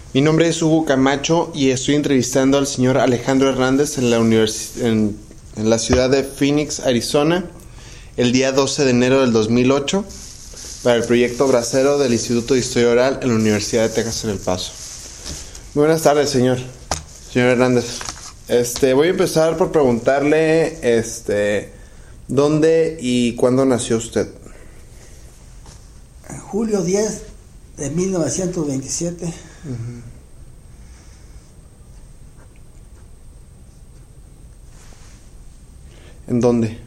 Mi nombre es Hugo Camacho y estoy entrevistando al señor Alejandro Hernández en la ciudad de Phoenix, Arizona, el día 12 de enero del 2008, para el proyecto Bracero del Instituto de Historia Oral en la Universidad de Texas en El Paso. Muy buenas tardes, señor Hernández. Voy a empezar por preguntarle, ¿dónde y cuándo nació usted? En julio 10 de 1927. Uh-huh. ¿En dónde?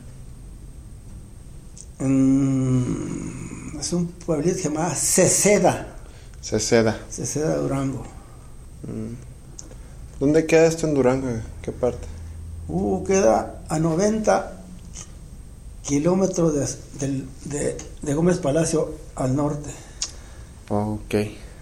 Es un pueblito que se llama Ceseda, Durango. ¿Dónde queda esto en Durango? ¿Qué parte? Queda a 90 kilómetros de Gómez Palacio al norte. Ok.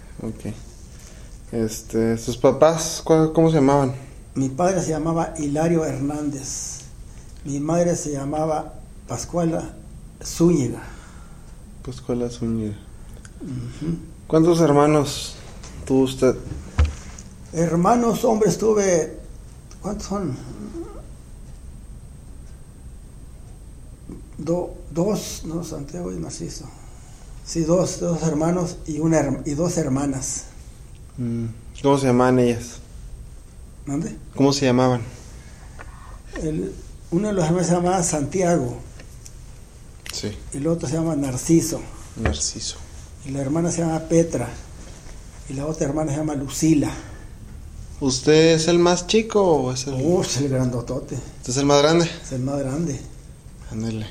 ¿Sus papás cómo se llamaban? Mi padre se llamaba Hilario Hernández. Mi madre se llamaba Pascuala Zúñiga. Pascuala Zúñiga. Uh-huh. ¿Cuántos hermanos tuvo usted? Hermanos, hombres, tuve... ¿Cuántos son? Dos, no, Santiago y Narciso. Sí, dos hermanos y dos hermanas. ¿Cómo se llamaban ellas? ¿Dónde? ¿Cómo se llamaban? Uno de los hermanos se llama Santiago. Sí. Y el otro se llama Narciso. Y la hermana se llama Petra. Y la otra hermana se llama Lucila. ¿Usted es el más chico o es el...? Es el grandotote. ¿Usted es el más grande? Es el más grande. Ándale.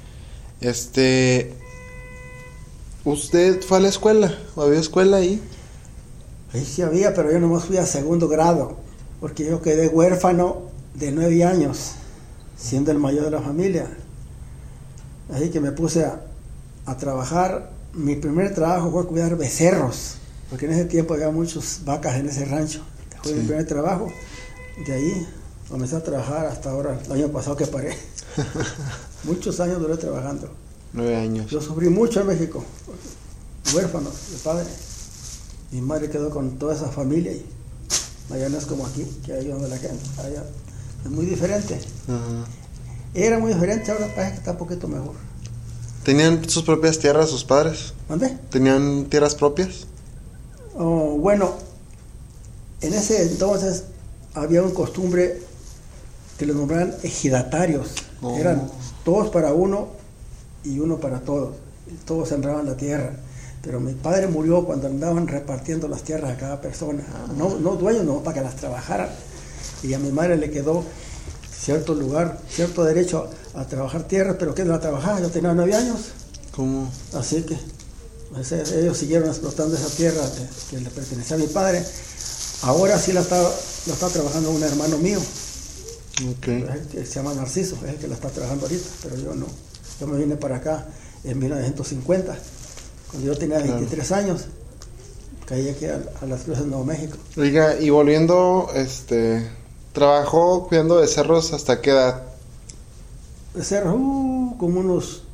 ¿Usted fue a la escuela? ¿O había escuela ahí? Ahí sí había, pero yo nomás fui a segundo grado. Porque yo quedé huérfano de 9 años, siendo el mayor de la familia. Así que me puse a trabajar. Mi primer trabajo fue cuidar becerros, porque en ese tiempo había muchas vacas en ese rancho. Fue mi primer trabajo. De ahí comencé a trabajar hasta ahora, el año pasado que paré. Muchos años duré trabajando. 9 años. Yo sufrí mucho en México, huérfano de padre. Mi madre quedó con toda esa familia y allá no es como aquí, que ahí donde la gente, allá es muy diferente. Uh-huh. Era muy diferente, ahora parece que está un poquito mejor. ¿Tenían sus propias tierras sus padres? ¿Dónde? ¿Tenían tierras propias? Bueno, en ese entonces había una costumbre que los nombraban ejidatarios. Eran todos para uno y uno para todos. Todos sembraban la tierra. Pero mi padre murió cuando andaban repartiendo las tierras a cada persona. No dueños, no, para que las trabajaran. Y a mi madre le quedó cierto lugar, cierto derecho a trabajar tierra, pero que no la trabajaba. Yo tenía 9 años. ¿Cómo? Así que ellos siguieron explotando esa tierra que le pertenecía a mi padre. Ahora sí la está trabajando un hermano mío. Okay. Que se llama Narciso, es el que la está trabajando ahorita, pero yo no. Yo me vine para acá en 1950, cuando yo tenía 23 años. Caí aquí a las Cruces de Nuevo México. Oiga, y volviendo, ¿trabajó cuidando de cerros hasta qué edad? De cerros, como unos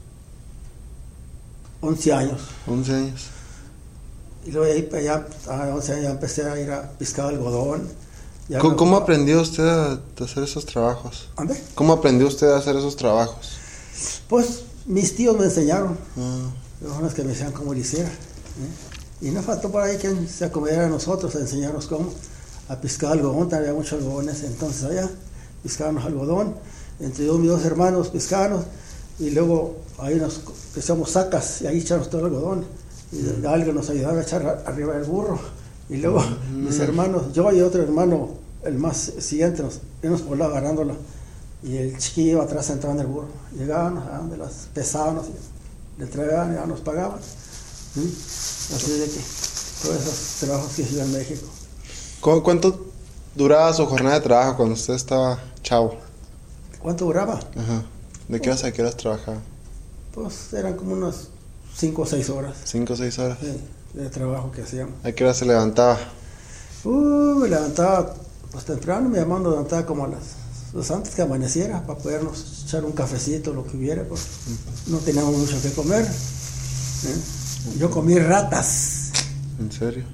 11 años. 11 años. Y luego de ahí para allá, a 11 años ya empecé a ir a pescar algodón. ¿Cómo aprendió usted a hacer esos trabajos? ¿Dónde? ¿Cómo aprendió usted a hacer esos trabajos? Pues mis tíos me enseñaron. Son los que me decían cómo lo hiciera. Y no faltó por ahí quien se acomodara a nosotros, a enseñarnos cómo. A pescar algodón, había muchos algodones entonces allá. Pescábamos algodón. Entre yo y mis 2 hermanos pescábamos. Y luego ahí nos echamos sacas y ahí echamos todo el algodón. Y alguien nos ayudaba a echar arriba del burro. Y luego mis hermanos, yo y otro hermano, el más siguiente, nos volaba agarrándola. Y el chiquillo iba atrás sentado en el burro. Llegábamos a donde las pesábamos, le entregaban y ya nos pagaban. Así de que todos esos trabajos que hice en México. ¿Cuánto duraba su jornada de trabajo cuando usted estaba chavo? ¿Cuánto duraba? Ajá. ¿De qué horas a qué horas trabajaba? Pues eran como unas 5 o 6 horas. 5 o 6 horas. Sí, de trabajo que hacíamos. ¿A qué hora se levantaba? Me levantaba pues temprano, me llamaban, levantaba como a las antes que amaneciera, para podernos echar un cafecito, lo que hubiera, pues no teníamos mucho que comer. Yo comí ratas. ¿En serio?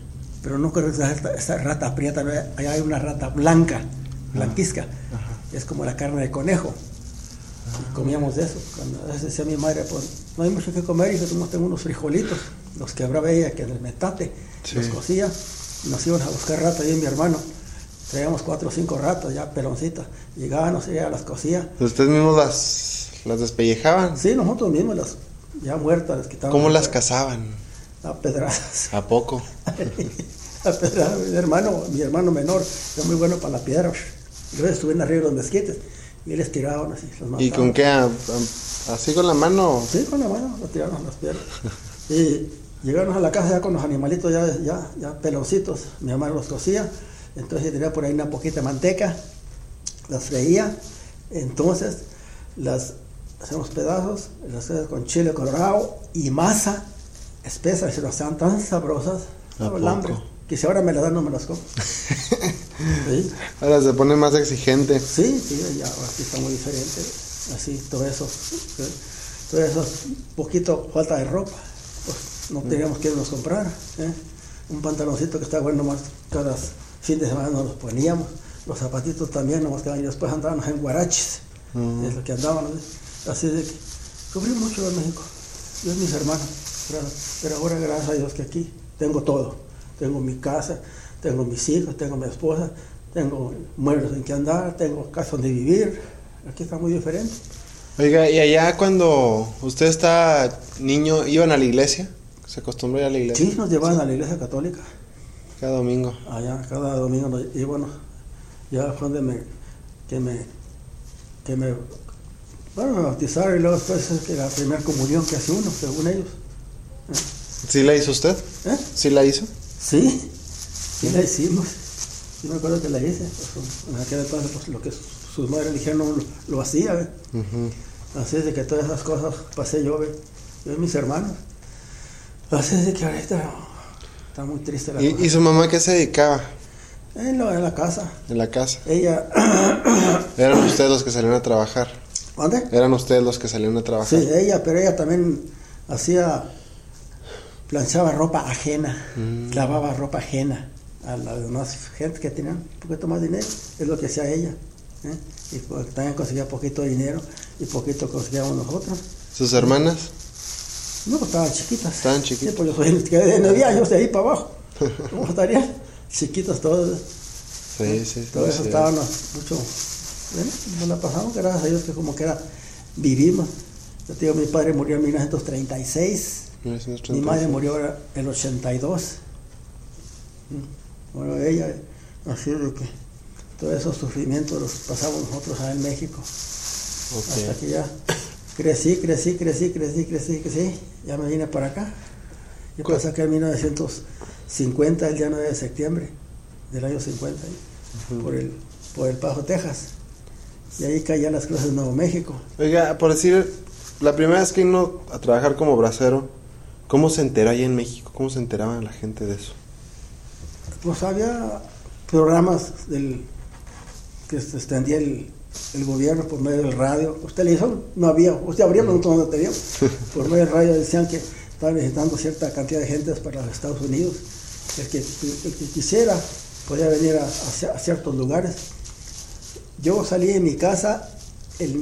pero no creo que esa rata prieta, ¿no? Allá hay una rata blanca, blanquizca, es como la carne de conejo. Y comíamos de eso. Cuando a veces decía mi madre, pues no hay mucho que comer, y yo tengo unos frijolitos, los quebraba ella que en el metate, los cocía, y nos íbamos a buscar ratas, yo y mi hermano. Traíamos 4 o 5 ratas ya peloncitas, llegábamos, ella las cocía. ¿Ustedes mismos las despellejaban? Sí, nosotros mismos, las ya muertas, las quitábamos. ¿Cómo las cazaban? A pedradas. ¿A poco? A pedradas. Mi hermano menor era muy bueno para la piedra. Yo estuve en arriba de los mezquites y él les tiraban así, los mataban. ¿Y con qué? ¿Así con la mano? Sí, con la mano, los tiraban las piedras. Y llegamos a la casa ya con los animalitos ya peloncitos, mi mamá los cocía, entonces tenía por ahí una poquita de manteca, las freía, entonces las hacemos pedazos, las hacemos con chile colorado y masa espesa, se las hacían tan sabrosas, el hambre, que si ahora me las dan no me las como. ¿Sí? Ahora se pone más exigente. Sí, ya aquí está muy diferente, así, todo eso, poquito falta de ropa, pues no teníamos que irnos a comprar, un pantaloncito que está bueno más cada fin de semana nos los poníamos, los zapatitos también, nomás que después andábamos en guaraches, es lo que andábamos, así de que sufrí mucho en México, yo y mis hermanos, pero ahora gracias a Dios que aquí tengo todo, tengo mi casa, tengo mis hijos, tengo mi esposa, tengo muebles en que andar, tengo casa donde vivir, aquí está muy diferente. Oiga, ¿y allá cuando usted está niño, iban a la iglesia? ¿Se acostumbró a ir a la iglesia? Sí, nos llevaban a la iglesia católica. Cada domingo. Allá, cada domingo nos íbamos. Ya fue donde me bautizaron y luego después es que la primera comunión que hace uno, según ellos. ¿Sí la hizo usted? ¿Sí la hizo? Sí la hicimos. Yo me acuerdo que la hice. Pues, en aquel entonces pues, lo que sus madres le dijeron no lo hacía. Así es de que todas esas cosas pasé yo y mis hermanos. Así es de que ahorita está muy triste la cosa. ¿Y su mamá qué se dedicaba? En la casa. En la casa. Ella... ¿Eran ustedes los que salían a trabajar? ¿Dónde? ¿Eran ustedes los que salían a trabajar? Sí, pero ella también planchaba ropa ajena, lavaba ropa ajena a la demás gente que tenían un poquito más dinero, es lo que hacía ella, y pues, también conseguía poquito dinero y poquito conseguíamos nosotros. ¿Sus hermanas? No, pues estaban chiquitas. Estaban chiquitas. Sí, pues yo soy el que de 9 años de ahí para abajo. ¿Cómo estarían? Chiquitos todos. Sí. Todo eso estábamos mucho. Bueno, nos la pasamos, gracias a Dios que como que era, vivimos. Yo te digo, mi padre murió en 1936. Mi madre murió en el 82. Bueno, ella, así de que todos esos sufrimientos los pasamos nosotros allá en México. Okay. Hasta que ya crecí. Ya me vine para acá. Yo pasé acá en 1950, el día 9 de septiembre del año 50, por el Paso, Texas. Y ahí caía las Cruces de Nuevo México. Oiga, por decir, la primera vez que vino a trabajar como bracero, ¿cómo se enteró allá en México? ¿Cómo se enteraban la gente de eso? Pues había programas que se extendía el gobierno por medio del radio. Usted le hizo, no había, usted habría preguntado dónde tenía. Por medio del radio decían que estaban necesitando cierta cantidad de gente para los Estados Unidos. El que quisiera podía venir a ciertos lugares. Yo salí de mi casa en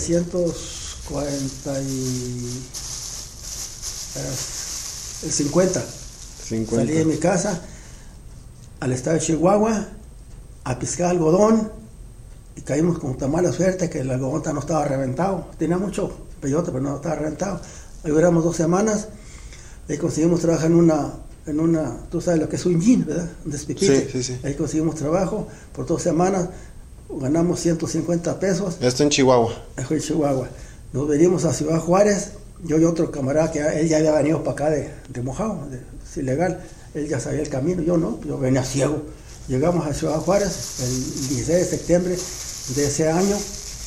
50. Salí de mi casa al estado de Chihuahua a piscar algodón y caímos con tan mala suerte que el algodón no estaba reventado. Tenía mucho peyote, pero no estaba reventado. Ahí duramos 2 semanas y conseguimos trabajar en una, tú sabes lo que es un jean, ¿verdad? Un despipite. Sí. Ahí conseguimos trabajo por 2 semanas, ganamos 150 pesos. Esto en Chihuahua. En Chihuahua. Nos venimos a Ciudad Juárez, yo y otro camarada que él ya había venido para acá de Mojado, es ilegal, él ya sabía el camino, yo no, yo venía ciego. Llegamos a Ciudad Juárez el 16 de septiembre de ese año,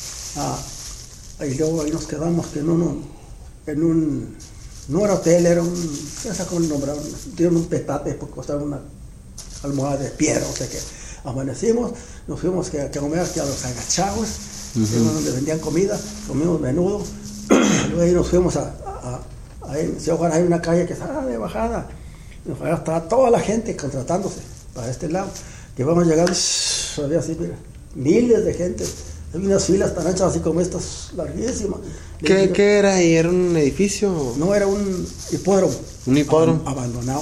y luego ahí nos quedamos que no era hotel, era no sé cómo le nombraron, dieron un petate porque costaba una almohada de piedra, o sea que amanecimos, nos fuimos a comer aquí a los agachados, donde vendían comida, comimos menudo, luego ahí nos fuimos en Ciudad Juárez hay una calle que está de bajada, Allá estaba toda la gente contratándose para este lado. Que vamos llegando, había así, mira, miles de gente. Hay unas filas tan anchas así como estas, larguísimas. ¿Qué era ahí? ¿Era un edificio? No, era un hipódromo. ¿Un hipódromo? Abandonado.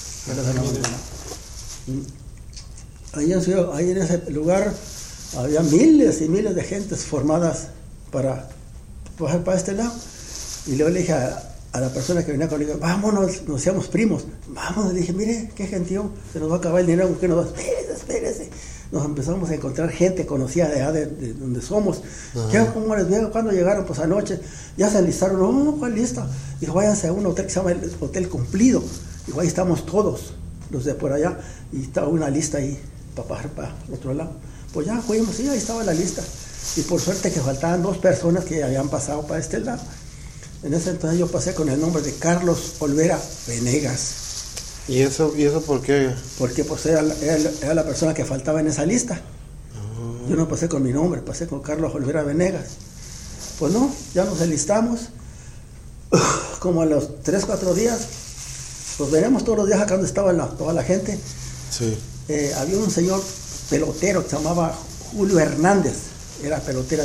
Ahí en ese lugar había miles y miles de gentes formadas para este lado. Y luego le dije a la persona que venía conmigo, vámonos, nos hacíamos primos. Vámonos, le dije, mire, qué gentío, se nos va a acabar el dinero, ¿qué nos va? Espérese. Nos empezamos a encontrar gente conocida de allá de donde somos. ¿Cómo les veo? ¿Cuándo llegaron? Pues anoche. Ya se alistaron. No, ¿cuál lista? Dijo, váyanse a un hotel que se llama el Hotel Cumplido. Dijo, ahí estamos todos, los de por allá. Y estaba una lista ahí para pasar para el otro lado. Pues ya fuimos, sí, ahí estaba la lista. Y por suerte que faltaban 2 personas que habían pasado para este lado. En ese entonces yo pasé con el nombre de Carlos Olvera Venegas. ¿Y eso por qué? Porque pues era la persona que faltaba en esa lista. Yo no pasé con mi nombre, pasé con Carlos Olvera Venegas. Pues no, ya nos enlistamos. Como a los 3-4 días, pues veremos todos los días acá donde estaba toda la gente. Sí. Había un señor pelotero que se llamaba Julio Hernández. Era pelotera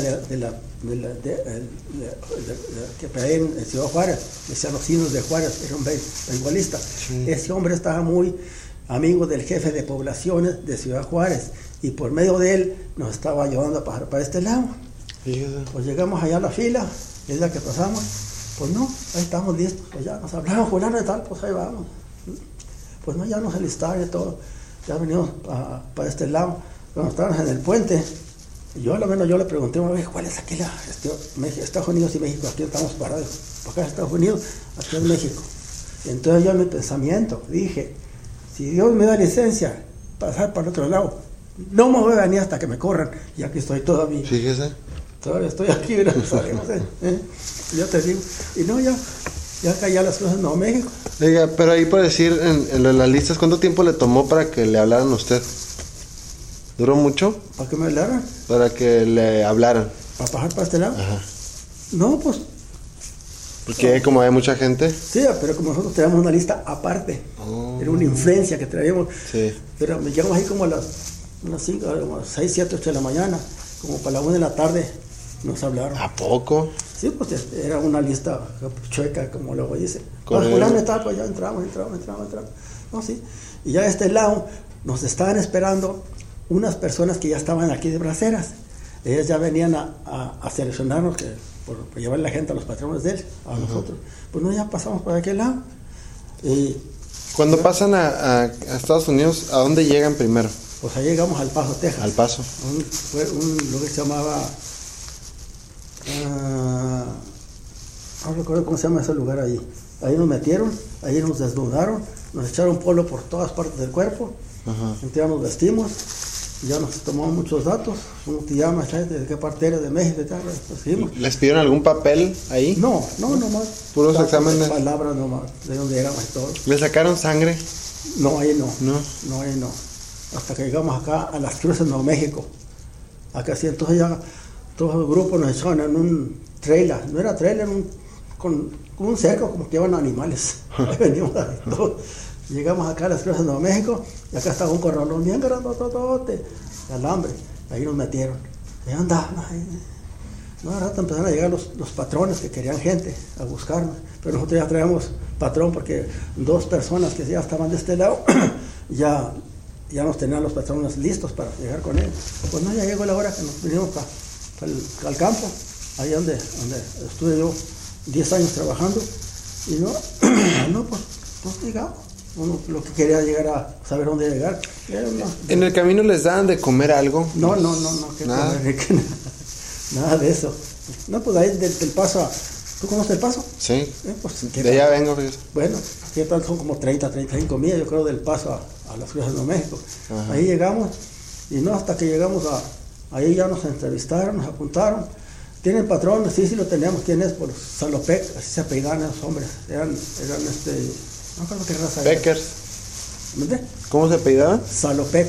que ahí en Ciudad Juárez, decía los Sinos de Juárez, era un beisbolista. Sí. Ese hombre estaba muy amigo del jefe de poblaciones de Ciudad Juárez y por medio de él nos estaba ayudando a pasar para este lado. Pues llegamos allá a la fila, el día que pasamos, pues no, ahí estamos listos, pues ya nos hablaron fulano y tal, pues ahí vamos. Pues no, ya nos alistaron y todo, ya venimos para este lado. Cuando estábamos en el puente, yo le pregunté una vez, ¿cuál es aquella? Estados Unidos y México, aquí estamos parados, para acá Estados Unidos, aquí en México. Y entonces yo en mi pensamiento dije, si Dios me da licencia pasar para el otro lado, no me voy a venir hasta que me corran, y aquí estoy todavía. Fíjese. Todavía estoy aquí, gracias a Dios, yo te digo, y no, ya caí a las cosas en Nuevo México. Oiga, pero ahí por decir, en las listas, ¿cuánto tiempo le tomó para que le hablaran a usted? ¿Duró mucho? ¿Para que me hablaran? Para que le hablaran. ¿Para pasar para este lado? Ajá. No, pues... Porque como hay mucha gente. Sí, pero como nosotros teníamos una lista aparte. Era una influencia que traíamos. Sí. Pero me llegamos ahí como a las 6, 7, 8 de la mañana. Como para la 1 de la tarde nos hablaron. ¿A poco? Sí, pues era una lista chueca, como luego dice. Pues ya entramos. No, sí. Y ya de este lado nos estaban esperando unas personas que ya estaban aquí de braceras. Ellas ya venían a seleccionarnos por llevar la gente a los patrones de él, a nosotros. Pues no, ya pasamos por aquel lado. Cuando pasan a Estados Unidos, ¿a dónde llegan primero? Pues ahí llegamos al Paso, Texas. Al Paso. Fue un lugar que se llamaba... no recuerdo cómo se llama ese lugar ahí. Ahí nos metieron, ahí nos desnudaron, nos echaron polvo por todas partes del cuerpo. Entonces nos vestimos, ya nos tomamos muchos datos. ¿Cómo te llamas? ¿De qué parte eres? ¿De México? ¿Les pidieron algún papel ahí? No, nomás. ¿Puros exámenes? Palabras nomás, de dónde éramos y todo. ¿Le sacaron sangre? No, ahí no. No, ahí no. Hasta que llegamos acá a Las Cruces, Nuevo México. Acá sí, entonces ya todo el grupo nos echaron en un trailer. No era trailer, con un cerco, como que llevan animales. Ahí venimos ahí todos. Llegamos acá a Las Cruces, Nuevo México, y acá estaba un corralón bien grandototote, de alambre. Ahí nos metieron. Y anda, no, al rato empezaron a llegar los patrones que querían gente a buscarnos. Pero nosotros ya traíamos patrón porque 2 personas que ya estaban de este lado ya nos tenían los patrones listos para llegar con él. Pues no, ya llegó la hora que nos vinimos al campo, ahí donde estuve yo 10 años trabajando. Y pues llegamos. Uno lo que quería llegar a saber dónde llegar. ¿En el camino les daban de comer algo? No. Nada. Nada de eso. No, pues ahí del Paso ¿tú conoces el Paso? Sí. Pues, de allá vengo. Pues. Bueno, aquí son como 35 millas, yo creo, del Paso a Las Cruces de Nuevo México. Ajá. Ahí llegamos, y no, hasta que llegamos ahí ya nos entrevistaron, nos apuntaron. ¿Tienen patrón? Sí, lo tenemos. ¿Quién es? Por Salopec, así se apellidaban esos hombres. Eran no recuerdo qué raza era. Beckers. ¿Entiendes? ¿Cómo se apellidaban? Salopec.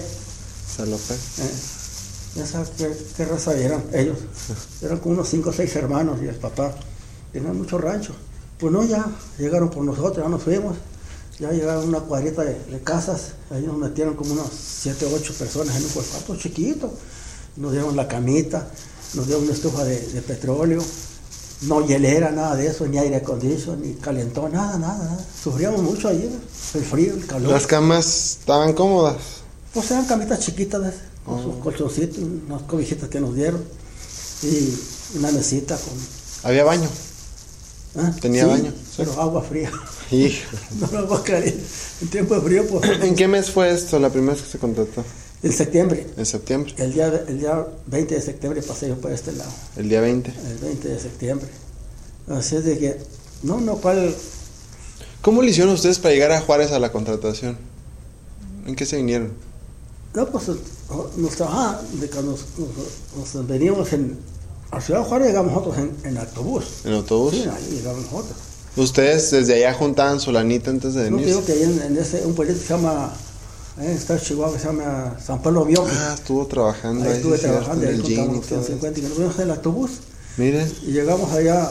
Ya sabes qué raza eran ellos. Eran como unos 5 o 6 hermanos y el papá. Tenían mucho rancho. Pues no, ya llegaron por nosotros, ya nos fuimos. Ya llegaron una cuadrita de casas, ahí nos metieron como unos 7 o 8 personas en un cuarto chiquito, nos dieron la camita, nos dieron una estufa de petróleo, no hielera, nada de eso, ni aire acondicionado, ni calentón, nada. Sufríamos mucho ahí, el frío, el calor. ¿Las camas estaban cómodas? Pues eran camitas chiquitas, ¿ves? Con sus colchoncitos, unas cobijitas que nos dieron, y una mesita con... ¿Había baño? ¿Ah? ¿Tenía sí, baño? Pero agua fría. Hijo. No agua caliente. En tiempo de frío, pues... ¿En qué mes fue esto, la primera vez que se contrató? En septiembre. En septiembre. El día 20 de septiembre pasé yo por este lado. El día 20. El 20 de septiembre. Así es de que... ¿cuál? ¿Cómo le hicieron ustedes para llegar a Juárez a la contratación? ¿En qué se vinieron? No, pues nos trabajaba, de cuando nos veníamos a Ciudad Juárez, llegamos nosotros en autobús. ¿En autobús? Sí, ahí llegamos nosotros. ¿Ustedes desde allá juntaban su lanita antes de No venir? te digo que ahí en un pueblito que se llama, está en Chihuahua, que se llama San Pablo Bioque. Estuvo trabajando ahí. Estuve sí, trabajando, ahí en el gym y contamos todo 150 y nos fuimos en el autobús. Miren. Y llegamos allá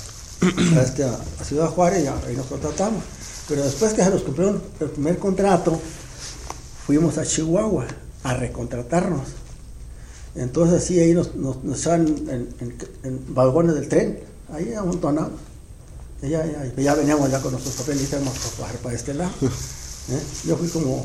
a Ciudad Juárez y ahí nos contratamos. Pero después que se nos cumplió el primer contrato, fuimos a Chihuahua a recontratarnos. Entonces sí, ahí nos echaban en vagones del tren, ahí amontonados. Ya veníamos ya con nuestros papeles y íbamos a bajar para este lado. Yo fui como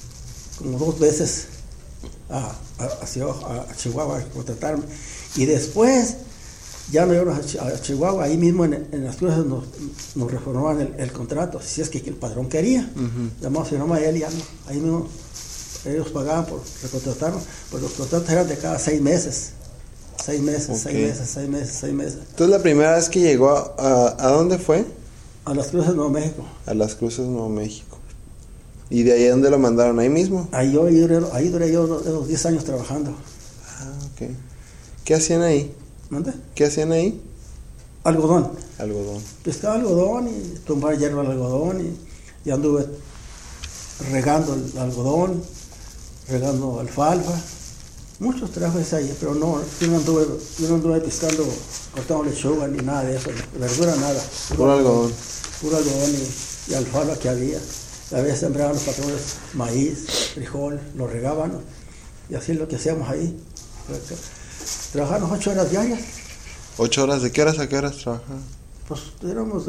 2 veces a Chihuahua a contratarme. Y después ya no íbamos a Chihuahua, ahí mismo en las cruces nos reformaban el contrato, si es que el padrón quería. Llamamos a su nombre a él y ya no, ahí mismo ellos pagaban por recontratarnos, pues los contratos eran de cada 6 meses. 6 meses, Okay. 6 meses. Entonces la primera vez que llegó ¿a dónde fue? A las cruces de Nuevo México. A Las Cruces, Nuevo México. ¿Y de ahí a dónde lo mandaron? ¿Ahí mismo? Ahí duré yo unos 10 años trabajando. Ok. ¿Qué hacían ahí? ¿Dónde? ¿Qué hacían ahí? Algodón. Algodón. Pescaba algodón y tumbar hierba al algodón y anduve regando el algodón, regando alfalfa. Muchos trabajos ahí, pero yo no anduve pescando, cortando lechuga ni nada de eso, verdura nada. Puro algodón. Puro algodón y alfalfa que había. A veces sembraban los patrones maíz, frijol, lo regaban, ¿no? Y así es lo que hacíamos ahí. Trabajábamos 8 horas diarias. 8 horas, ¿de qué horas a qué horas trabajaban? Pues éramos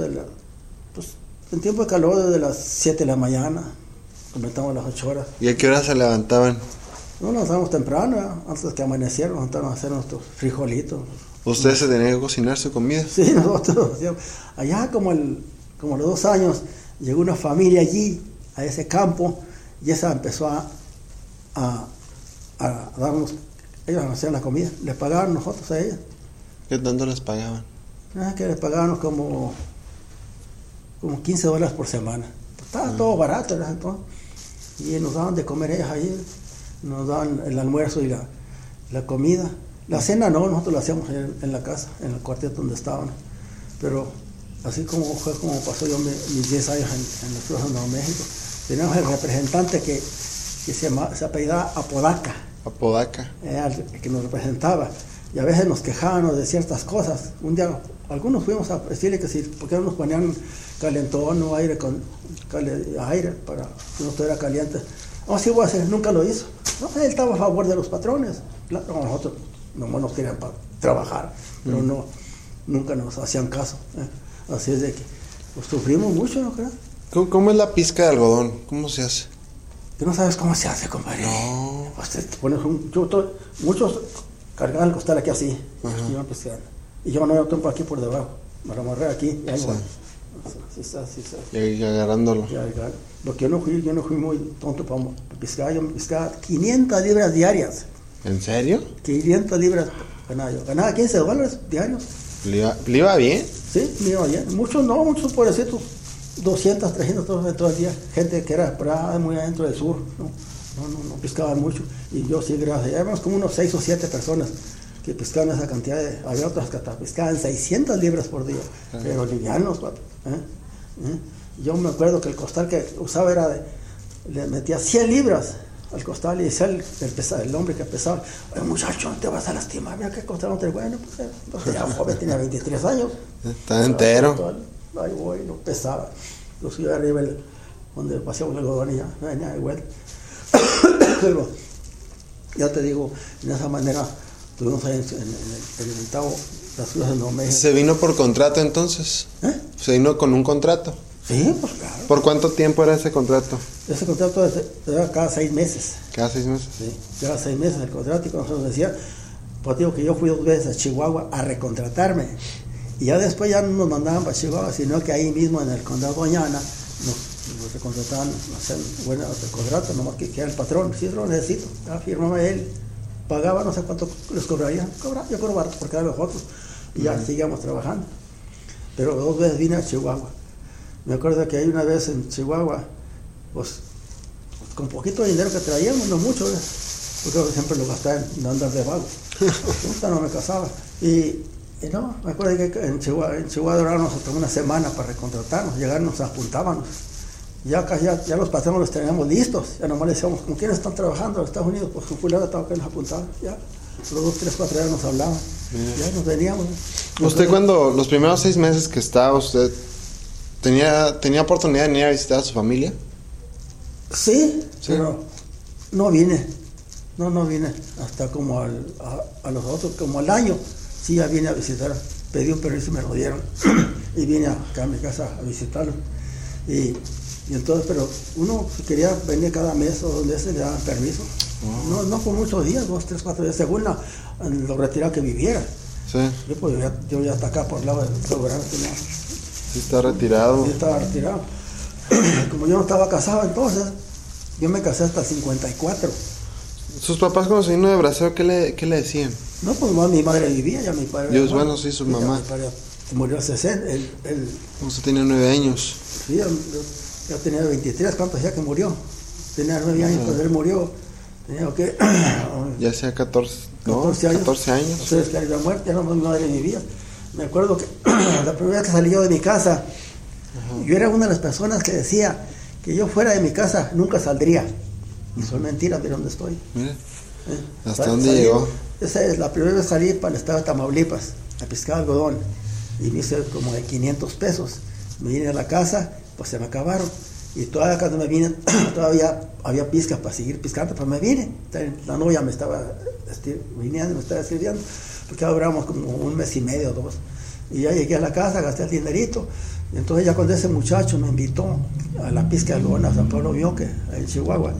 en tiempo de calor desde las 7 de la mañana, completamos las 8 horas. ¿Y a qué horas se levantaban? No nos levantamos temprano, antes de que amaneciera, nos levantamos a hacer nuestros frijolitos. ¿Ustedes se tenían que cocinar su comida? Sí, nosotros hacíamos. Allá como los 2 años, llegó una familia allí, a ese campo, y esa empezó a darnos, ellos nos hacían la comida, les pagaban nosotros a ellos. ¿Qué tanto les pagaban? Que les pagaban como $15 por semana. Pues estaba todo barato, ¿verdad? Entonces, y nos daban de comer ellos ahí, nos daban el almuerzo y la comida. La cena no, nosotros la hacíamos en la casa, en el cuarteto donde estaban. Pero así como fue como pasó yo mis 10 años en los Cruces de Nuevo México. Teníamos el representante que se apellidaba Apodaca. Apodaca. El que nos representaba. Y a veces nos quejábamos de ciertas cosas. Un día, algunos fuimos a decirle que si, porque no nos ponían calentón o aire para que no estuviera caliente. No, sí voy a hacer, nunca lo hizo. No, él estaba a favor de los patrones. Claro, nosotros nomás nos querían para trabajar, pero nunca nos hacían caso. Así es de que pues, sufrimos mucho, ¿no crees? ¿Cómo es la pizca de algodón? ¿Cómo se hace? Tú no sabes cómo se hace, compadre. No. Pues te pones muchos cargaban el costal aquí así, iban pescando. Y yo no, tengo aquí por debajo, me lo amarré aquí y ahí Sí. va. Así está. Y agarrándolo. Lo que yo no fui muy tonto para pescar. Yo pescaba 500 libras diarias. ¿En serio? 500 libras ganaba yo. Ganaba $15 diarios. ¿Le iba bien? Sí, me iba bien. Muchos pobrecitos. 200, 300 todo el día. Gente que era muy adentro del sur. No pescaban mucho. Y yo sí, gracias. Ya éramos como unos 6 o 7 personas que pescaban esa cantidad. Había otras que pescaban 600 libras por día. Pero livianos, papi. Yo me acuerdo que el costal que usaba le metía 100 libras al costal y decía el hombre que pesaba, oye muchacho, no te vas a lastimar, mira qué costal no te... Bueno, pues ya joven, tenía 23 años. Está entero. Ahí voy, lo pesaba. Lo subía arriba donde paseamos el algodón y ya venía de vuelta. Pero ya te digo, en esa manera tuvimos ahí en el Tavo las cosas en Nuevo México. ¿Se vino por contrato entonces? ¿Se vino con un contrato? Sí, pues claro. ¿Por cuánto tiempo era ese contrato? Ese contrato era cada 6 meses. ¿Cada 6 meses? Sí, cada 6 meses el contrato, y cuando se nos decía, pues digo que yo fui 2 veces a Chihuahua a recontratarme. Y ya después ya no nos mandaban para Chihuahua, sino que ahí mismo en el condado Doñana nos recontrataban, bueno, el contrato, nomás que era el patrón, sí lo necesito, ya firmaba él, pagaba, no sé cuánto les cobraría, yo cobraba porque era nosotros, y ya seguíamos trabajando. Pero 2 veces vine a Chihuahua. Me acuerdo que hay una vez en Chihuahua, pues con poquito de dinero que traíamos, no mucho, porque siempre lo gastaba en andar de vago. No me casaba. Y no, me acuerdo que en Chihuahua durábamos hasta una semana para recontratarnos, llegarnos, apuntábamos. Ya los patrones los teníamos listos, ya nomás le decíamos, ¿con quiénes están trabajando en Estados Unidos? Pues con fulano estaba que nos apuntaban, ya. Los 2, 3, 4 días nos hablaban, ya nos veníamos. ¿Usted cuando, los primeros 6 meses que estaba, usted tenía oportunidad de venir a visitar a su familia? Sí, pero no vine. No vine hasta como a los otros, como al año. Sí, ya vine a visitar. Pedí un permiso y me lo dieron. Y vine acá a mi casa a visitarlo. Y entonces, pero uno si quería venir cada mes o 2 meses le daban permiso. No por muchos días, 2, 3, 4 días, según lo retirado que viviera. Sí. Yo ya hasta acá por el lado del soberano. Sí, está retirado. Sí, estaba retirado. Como yo no estaba casado entonces, yo me casé hasta 54. ¿Sus papás cuando se vino de Bracero qué le decían? No, pues mi madre vivía, ya mi padre... Dios, bueno, sí, su mamá. Mi padre murió a 60, Usted tenía 9 años. Sí, yo tenía 23, ¿cuántos ya que murió? Tenía 9 años cuando él murió. Tenía que... Ya hacía 14 años. 14 años. Entonces, que había muerto, ya no mi madre vivía. Me acuerdo que la primera vez que salí yo de mi casa, yo era una de las personas que decía que yo fuera de mi casa nunca saldría. Y son mentiras, mira dónde estoy. Mire, ¿hasta dónde llegó? Esa es la primera vez que salí para el estado de Tamaulipas, a pescar algodón. Y me hice como de 500 pesos. Me vine a la casa, pues se me acabaron. Y todavía cuando me vine, todavía había pizca para seguir piscando, pues me vine. La novia me estaba viniendo, me estaba escribiendo, porque duramos como 1 mes y medio o 2. Y ya llegué a la casa, gasté el dinerito. Y entonces ya cuando ese muchacho me invitó a la pizca de algodón a San Pablo Bioque, en Chihuahua,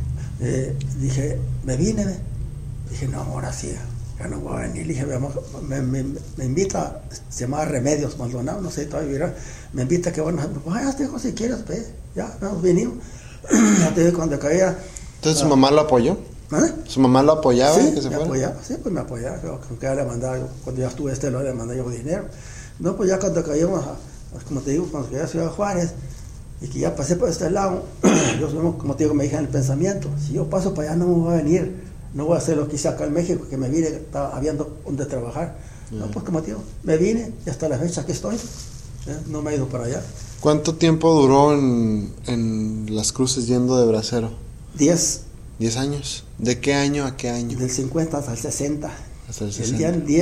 dije, me vine. Dije, no, ahora sí, ya no voy a venir. Le dije, me invita, se llama Remedios Maldonado, no sé, todavía vivirá. Me invita que bueno, ya te dejo si quieres, ve, ya nos vinimos. Ya te digo, cuando caía. Entonces, ¿su mamá lo apoyó? ¿Eh? ¿Su mamá lo apoyaba? Sí, que se me fuera? apoyaba, sí, pues me apoyaba. Que le mandaba, cuando ya estuve le mandaba yo dinero. No, pues ya cuando caíamos, como te digo, cuando caí a Ciudad Juárez, y que ya pasé por este lado, yo, como te digo, me dije en el pensamiento, si yo paso para allá no me voy a venir, no voy a hacer lo que hice acá en México, que me vine, estaba habiendo donde trabajar. No, pues como te digo, me vine y hasta la fecha que estoy, no me he ido para allá. ¿Cuánto tiempo duró en Las Cruces yendo de Bracero? 10 años. ¿De qué año a qué año? Del 50 hasta el 60. Hasta el 60. El día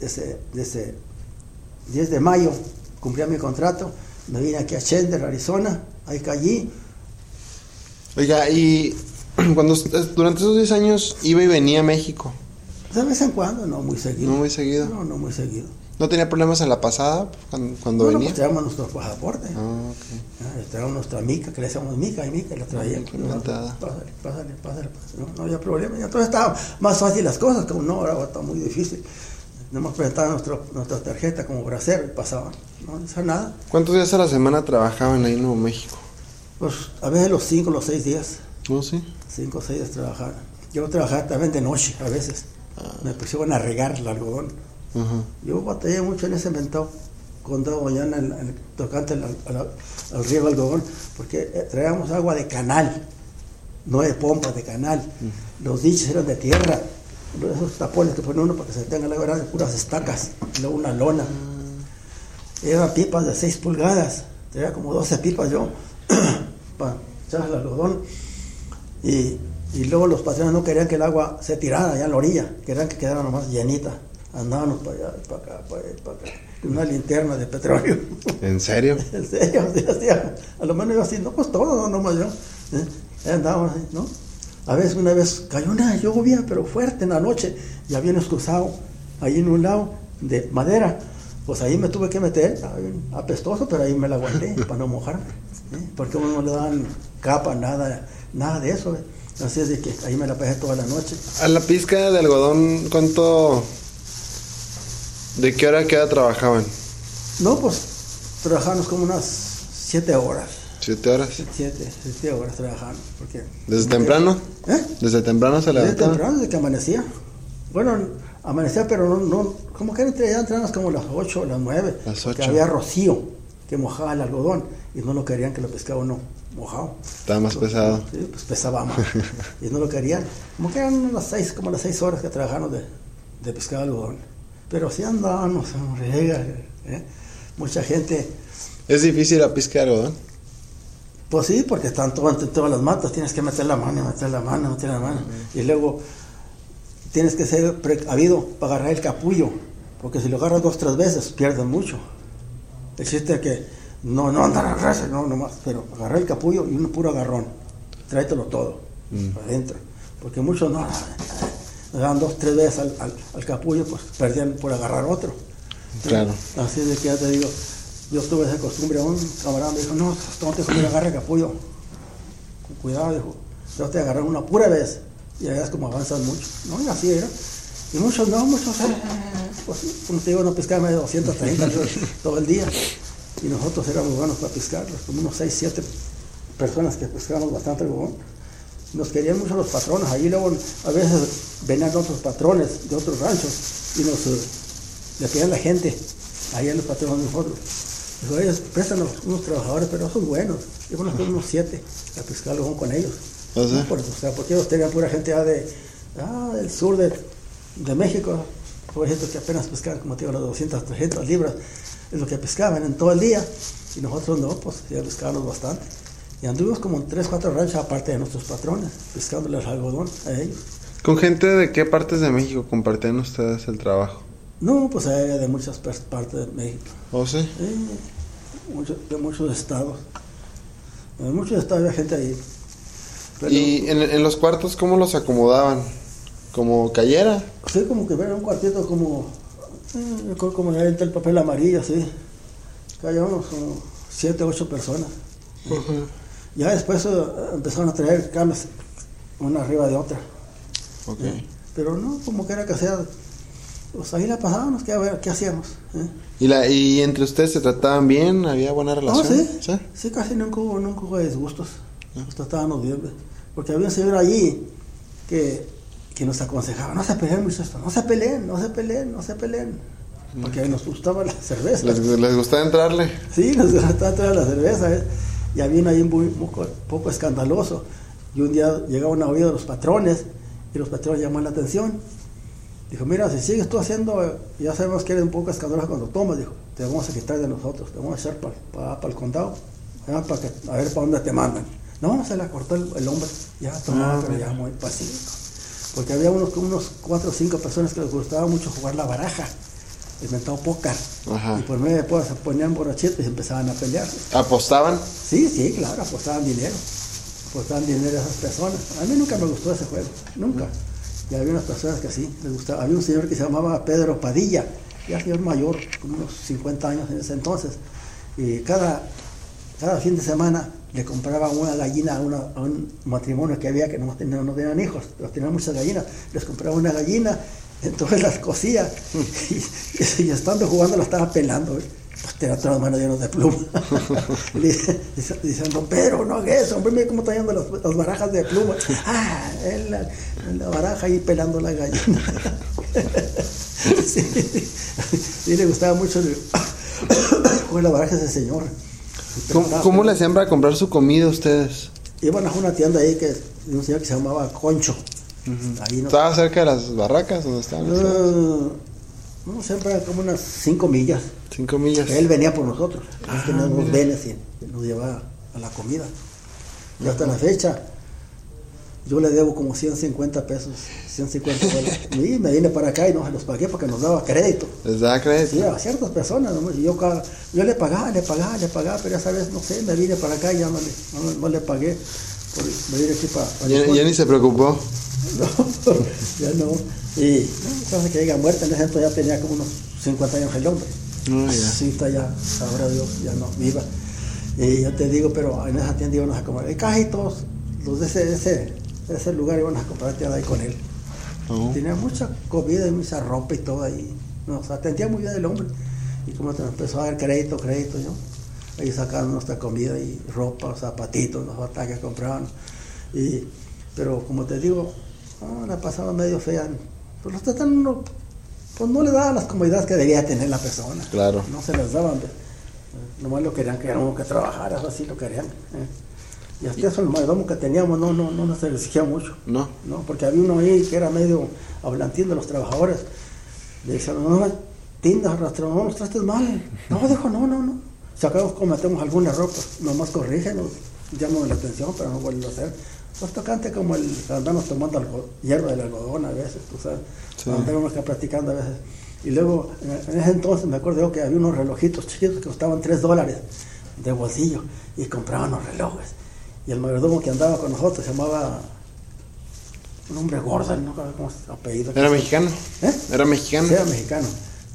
10 de mayo cumplí mi contrato, me vine aquí a Chandler, Arizona, ahí caí. Oiga, y durante esos 10 años iba y venía a México. De vez en cuando, no muy seguido. ¿No muy seguido? No muy seguido. ¿No tenía problemas en la pasada cuando venía? Pues traíamos nuestro pasaporte. Ok. Traíamos nuestra mica, que le decíamos mica, y la traía. Pásale. No había problema. Ya todo estaba más fácil las cosas, como no, ahora está muy difícil. Nos presentaban nuestra tarjeta como bracero y pasaban. No hizo nada. ¿Cuántos días a la semana trabajaban ahí en Nuevo México? Pues a veces los 5 o los 6 días. ¿Oh, sí? 5 o 6 días trabajaban. Yo trabajaba también de noche a veces. Me pusieron a regar el algodón. Yo batallé mucho en ese inventado condado mañana tocante al río algodón, porque traíamos agua de canal, no de pompa, de canal. Los diches eran de tierra, esos tapones que ponen uno para que se tenga el agua eran de puras estacas, y luego una lona. Eran pipas de 6 pulgadas, traía como 12 pipas yo para echar el algodón. Y luego los patrones no querían que el agua se tirara allá en la orilla, querían que quedara nomás llenita. Andábamos para allá, para acá, para allá, para acá. Una linterna de petróleo. ¿En serio? En serio, a lo menos yo así, no, pues todo, no más yo. Ahí andábamos así, ¿no? A veces, una vez cayó una lluvia, pero fuerte en la noche, y había un excusado ahí en un lado de madera. Pues ahí me tuve que meter, apestoso, pero ahí me la guardé para no mojarme, porque uno no le daban capa, nada de eso. Así es de que ahí me la pasé toda la noche. A la pizca de algodón, ¿cuánto? ¿De qué hora a qué hora trabajaban? No, pues trabajamos como unas 7 horas. 7 horas. 7 horas trabajando. Porque, ¿Desde temprano? ¿Desde temprano se levantaban? Desde temprano, desde que amanecía. Bueno, amanecía, pero no como que entramos como las 8 o las 9. Las 8. Porque había rocío que mojaba el algodón y no lo querían que lo pescaba uno mojado. Estaba más pesado. Sí, pues pesaba más. Y no lo querían. Como que eran como las 6 horas que trabajamos de pescar algodón. Pero sí andábamos en riega, mucha gente. ¿Es difícil la pizca de algodón? Pues sí, porque están todas las matas, tienes que meter la mano. Y luego tienes que ser precavido para agarrar el capullo, porque si lo agarras 2 o 3 veces, pierdes mucho. El chiste es que no andar a raza, no nomás, pero agarrar el capullo y un puro agarrón, tráetelo todo adentro, porque muchos no dan 2 o 3 veces al capullo, pues perdían por agarrar otro. Claro. Así de que ya te digo, yo tuve esa costumbre. Un camarada me dijo, no te comer, agarra el capullo, con cuidado, dijo, yo te agarré una pura vez, y allá es como avanzas mucho, ¿no? Y así era. Y muchos, pues, como te digo, no pescaban de 230 todo el día, y nosotros éramos buenos para pescarlos, como unos 6, 7 personas que pescábamos bastante algodón. Nos querían mucho los patrones. Ahí luego a veces venían otros patrones de otros ranchos y le pedían la gente ahí a los patrones de nosotros. Dijo, ellos prestan unos trabajadores, pero son buenos. Yo conozco unos 7 a pescar algodón con ellos. ¿Ah, sí? Porque ellos tenían pura gente ya del sur de México, por ejemplo, que apenas pescaban, como te digo, las 200, 300 libras, es lo que pescaban en todo el día. Y nosotros no, pues ya pescábamos bastante. Y anduvimos como en 3, 4 ranchos aparte de nuestros patrones, pescándoles algodón a ellos. ¿Con gente de qué partes de México comparten ustedes el trabajo? No, pues de muchas partes de México. ¿Oh, sí? De muchos estados. En muchos estados había gente ahí. Pero, ¿y en los cuartos cómo los acomodaban? ¿Como cayera? Sí, como que era un cuartito como le entra el papel amarillo, así. Caíamos como 7, 8 personas. Uh-huh. Ya después empezaron a traer camas una arriba de otra. Okay. Pero no, como que era que sea, pues ahí la pasábamos, que a ver qué hacíamos. ¿Y entre ustedes se trataban bien? ¿Había buena relación? Sí, casi nunca hubo disgustos. Nos tratábamos bien, porque había un señor allí que nos aconsejaba, no se peleen, muchachos, no se peleen, porque nos gustaba la cerveza. ¿Les gustaba entrarle? Sí, nos gustaba entrar la cerveza, y había ahí un poco escandaloso, y un día llegaban a oído de los patrones, y los patrones llamaron la atención. Dijo, mira, si sigues tú haciendo, ya sabemos que eres un poco escandaloso cuando tomas, dijo, te vamos a quitar de nosotros, te vamos a echar para el condado, a ver para dónde te mandan. No, se la cortó el hombre, ya tomaba, pero ya muy pacífico. Porque había unos 4 o 5 personas que les gustaba mucho jugar la baraja, el mentado póker. Ajá. Y por medio de se ponían borrachitos y empezaban a pelear. ¿Apostaban? Sí, claro, apostaban dinero a esas personas. A mí nunca me gustó ese juego, nunca. Y había unas personas que sí, les gustaba. Había un señor que se llamaba Pedro Padilla, ya señor mayor, con unos 50 años en ese entonces, y cada fin de semana le compraba una gallina a un matrimonio que había que no tenían hijos, pero tenían muchas gallinas. Les compraba una gallina, entonces las cosía y estando jugando la estaba pelando, pues tenía todas las manos llenas de pluma. Dicen, don Pedro, no hagas eso, hombre, mira cómo está yendo las barajas de pluma. En la baraja ahí pelando la gallina. Sí, le gustaba mucho jugar la baraja a ese señor. ¿Cómo le hacían para comprar su comida ustedes? Iban a una tienda ahí de un señor que se llamaba Concho. Uh-huh. Ahí ¿Estaba cerca de las barracas donde estaban? No, siempre como unas 5 millas. 5 millas. Él venía por nosotros. Teníamos venes y nos llevaba a la comida. Y hasta la fecha, Yo le debo como 150 pesos, 150 dólares. Y me vine para acá y no se los pagué porque nos daba crédito. ¿Les da crédito? Sí, a ciertas personas. ¿No? Y yo le pagaba, pero esa vez, no sé, me vine para acá y ya no le pagué por venir aquí para ya ni se preocupó. No, ya no. Y entonces que llega muerta, en ese entonces ya tenía como unos 50 años el hombre. Ya. Sí, está ya, ahora Dios, ya no, viva. Y yo te digo, pero en esa tienda íbamos a comprar. Casi todos los de ese lugar iban a comprar tienda ahí con él. Tenía mucha comida y mucha ropa y todo ahí. No, o sea, atendía muy bien el hombre. Y como te empezó a dar crédito, yo. Ahí sacaban nuestra comida y ropa, zapatitos, los batas que compraban. Pero como te digo, la pasaba medio fea. Pues los tratan pues no le daban las comodidades que debía tener la persona. Claro. No se las daban. Nomás lo querían que era uno que trabajara, así lo querían. Y hasta eso el mayordomo que teníamos no se le exigía mucho. No, porque había uno ahí que era medio hablantín de los trabajadores. Le decían, no, tindas, rastreros, no nos trastes mal. No, dijo, no. Si acá cometemos algún error, pues nomás corrígenos, llaman la atención, pero no vuelven a hacer. Pues tocante como el andamos tomando hierba del algodón a veces, tú sabes. Sí. Andamos acá practicando a veces. Y luego, en ese entonces me acuerdo yo que había unos relojitos chiquitos que costaban $3 de bolsillo y compraban los relojes. Y el mayordomo que andaba con nosotros se llamaba un hombre gordo, no sé cómo es su apellido. ¿Era mexicano? ¿Era mexicano? Sí, era mexicano.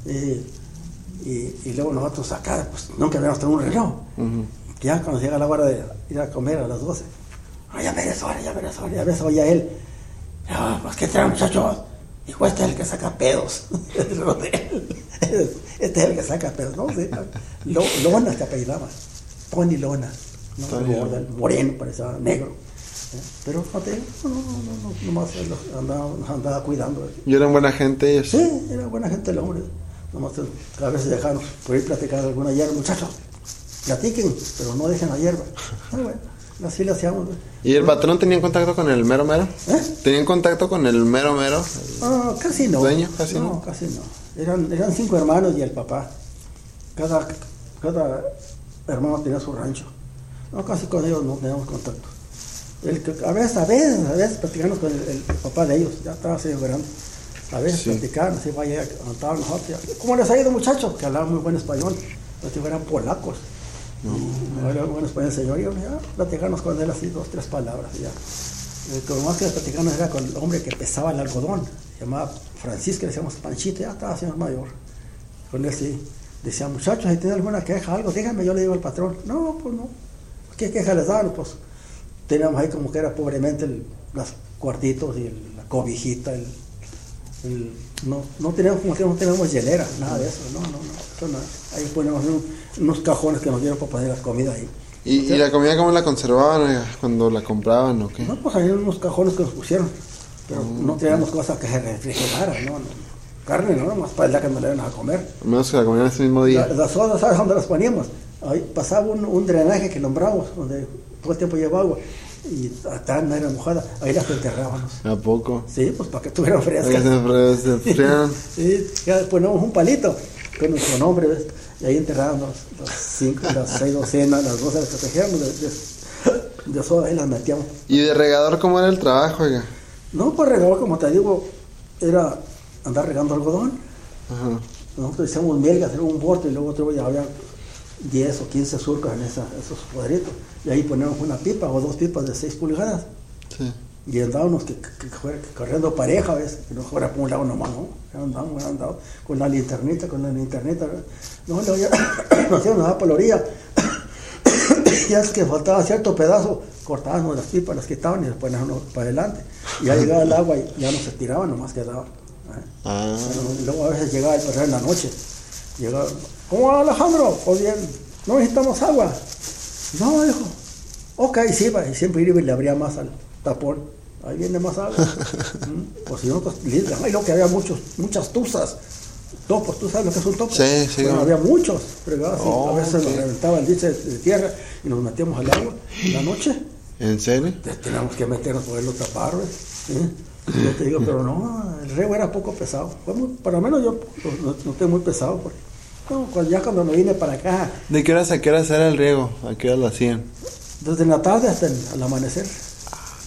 Y luego nosotros acá, pues nunca habíamos tenido un reloj. Ya cuando llega la hora de ir a comer a las 12, ya verás hora. A veces oía él, pues ¿qué trae, muchachos? Dijo, este es el que saca pedos. Este es el que saca pedos, ¿no? Sí. Lona se apellidaba. Tony Lona. ¿No? Moreno, parecía negro. Pero no, nomás nos andaba cuidando. ¿Y eran buena gente ellos? Sí, era buena gente el hombre. Nomás a veces dejaron por ir platicar alguna hierba. Muchachos, platiquen, pero no dejen la hierba. Bueno, así lo hacíamos. ¿Y el patrón tenía contacto con el mero mero? ¿Tenían contacto con el mero mero? Casi no. ¿Dueño? Casi no. Eran 5 hermanos y el papá. Cada hermano tenía su rancho. No, casi con ellos no teníamos contacto. A veces platicamos con el papá de ellos, ya estaba así grande. A veces platicaban, así vaya, contaban nosotros. ¿Cómo les ha ido, muchachos? Que hablaban muy buen español. Los eran polacos. No hablaban buen español, señor. Y ya platicarnos con él así 2, 3 palabras. Ya. Lo más que platicarnos era con el hombre que pesaba el algodón. Se llamaba Francisco, le decíamos Panchito, ya estaba señor mayor. Con él sí. Decía, muchachos, si tienen alguna queja, algo, díganme, yo le digo al patrón. No, pues no. ¿Qué queja les dan? Pues teníamos ahí como que era pobremente los cuartitos y la cobijita, no teníamos hielera, nada de eso, no. Ahí poníamos unos cajones que nos dieron para poner la comida ahí. ¿Y la comida cómo la conservaban cuando la compraban o qué? No, pues había unos cajones que nos pusieron, pero no teníamos cosas que se refrigeraran, no. Carne, no, más para el que nos la iban a comer. Al menos que la comían ese mismo día. Las sodas, ¿sabes dónde las poníamos? Ahí pasaba un drenaje que nombramos, donde todo el tiempo llevaba agua, y atrás no era mojada, ahí las enterrábamos. ¿A poco? Sí, pues para que estuvieran frescas. Para que se enfriaran. Sí, ya ponemos un palito con nuestro nombre, ¿ves? Y ahí enterrábamos las 6 docenas, las 12 las que trajéramos de soda, ahí las metíamos. ¿Y de regador cómo era el trabajo, oiga? No, pues regador, como te digo, era andar regando algodón. Ajá. Nosotros hicimos mielgas, era un bote, y luego otro ya había 10 o 15 surcos en esos cuadritos. Y ahí poníamos una pipa o 2 pipas de 6 pulgadas. Sí. Y andábamos corriendo pareja, ¿ves? Que no fuera por un lado nomás, ¿no? Andábamos con la linternita. No, ya nos íbamos a dar por la orilla. Ya es que faltaba cierto pedazo, cortábamos las pipas, las quitaban y las poníamos para adelante. Y ya llegaba el agua y ya no se tiraba, nomás quedaba. Bueno, luego a veces llegaba el perrero en la noche. Llegaba, ¿cómo va, Alejandro? Pues bien, no necesitamos agua. No, dijo, ok, sí, va. Y siempre iba y le abría más al tapón. Ahí viene más agua. Pues si no, pues ahí lo que había muchas tuzas. Topos, ¿tú sabes lo que es un topo? Sí. Bueno, había muchos fregados. A veces nos reventaba el diche de tierra y nos metíamos al agua en la noche. ¿En serio? Teníamos que meternos, poderlo tapar, ¿ves? ¿Sí? Yo te digo, pero no, el riego era poco pesado. Para lo menos yo lo noté muy pesado. Porque, ya cuando me vine para acá. ¿De qué horas a qué horas era el riego? ¿A qué horas lo hacían? Desde la tarde hasta el amanecer.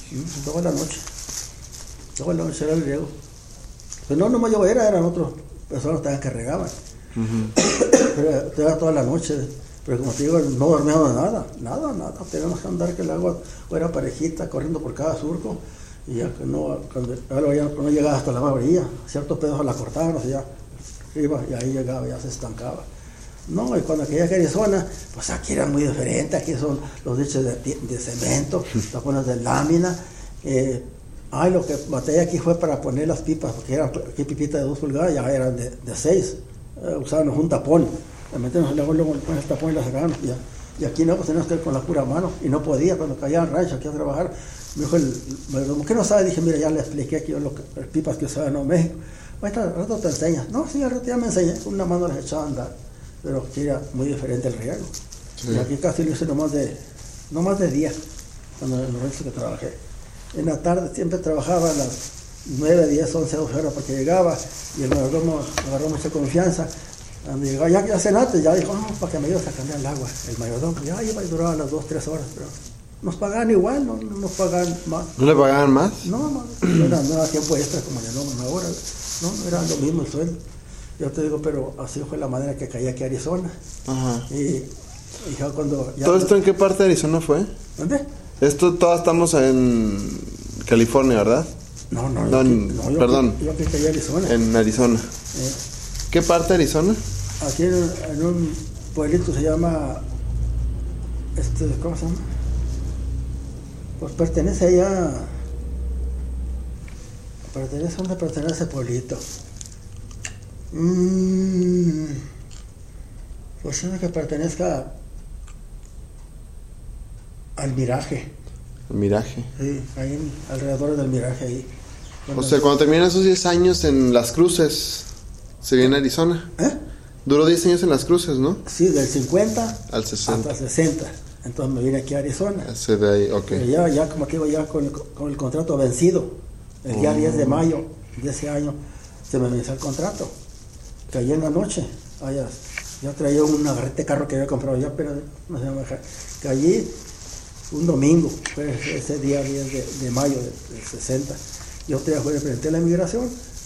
Toda la noche. Toda la noche era el riego. Pero no yo eran otras personas también que regaban. Pero era toda la noche. Pero como te digo, no dormíamos nada. Teníamos que andar que el agua fuera parejita, corriendo por cada surco. Y ya que cuando llegaba hasta la orilla, ciertos pedazos la cortaban, o sea, iba y ahí llegaba, ya se estancaba. No, y cuando aquella Arizona, pues aquí era muy diferente, aquí son los dichos de cemento, tapones de lámina. Lo que batallé aquí fue para poner las pipas, porque eran aquí pipitas de 2 pulgadas, ya eran de 6, usábamos un tapón, le metimos luego con el tapón y la sacábamos, y aquí no, pues teníamos que ir con la pura mano, y no podía, cuando caía al rancho aquí a trabajar, me dijo ¿por qué no sabe? Dije, mira, ya le expliqué aquí las pipas que usaban en México. Ahorita al rato te enseñas. No, sí, al rato ya me enseñé, con una mano les echaba a andar, pero aquí era muy diferente el riego. Sí. Y aquí casi lo hice no más de día, cuando en los ranchos que trabajé. En la tarde siempre trabajaba a las 9, 10, 11, 12 horas porque llegaba, y el mayordomo agarró mucha confianza. Cuando llegaba, ya cenaste, ya dijo, no, para que me ayudes a cambiar el agua. El mayordomo ya iba y duraba las 2, 3 horas, pero nos pagaban igual, no nos pagaban más. ¿No le pagaban más? No era tiempo extra como ya no ahora, no era lo mismo el sueldo. Yo te digo, pero así fue la manera que caí aquí a Arizona. Ajá. Y ya cuando... ¿Todo esto en qué parte de Arizona fue? ¿Dónde? Todos estamos en California, ¿verdad? No, perdón. Yo aquí caí a Arizona. En Arizona. ¿Qué parte de Arizona? Aquí en un pueblito se llama... ¿cómo se llama? Pues pertenece allá... ¿Dónde pertenece ese pueblito? Pues tiene que pertenezca al Miraje. ¿El Miraje? Sí, ahí alrededor del Miraje ahí. O sea, cuando terminan esos 10 años en Las Cruces, ¿se viene a Arizona? Duró 10 años en Las Cruces, ¿no? Sí, del 50 al 60. Hasta 60. Entonces me vine aquí a Arizona. De ahí, ok. Pero ya como te digo, ya con el contrato vencido, el día 10 de mayo de ese año, se me venció el contrato. Caí en la noche. Ya traía un agarrete carro que había comprado ya, pero no se llama. Caí un domingo, fue ese día 10 de mayo del 60. Yo te presenté a la inmigración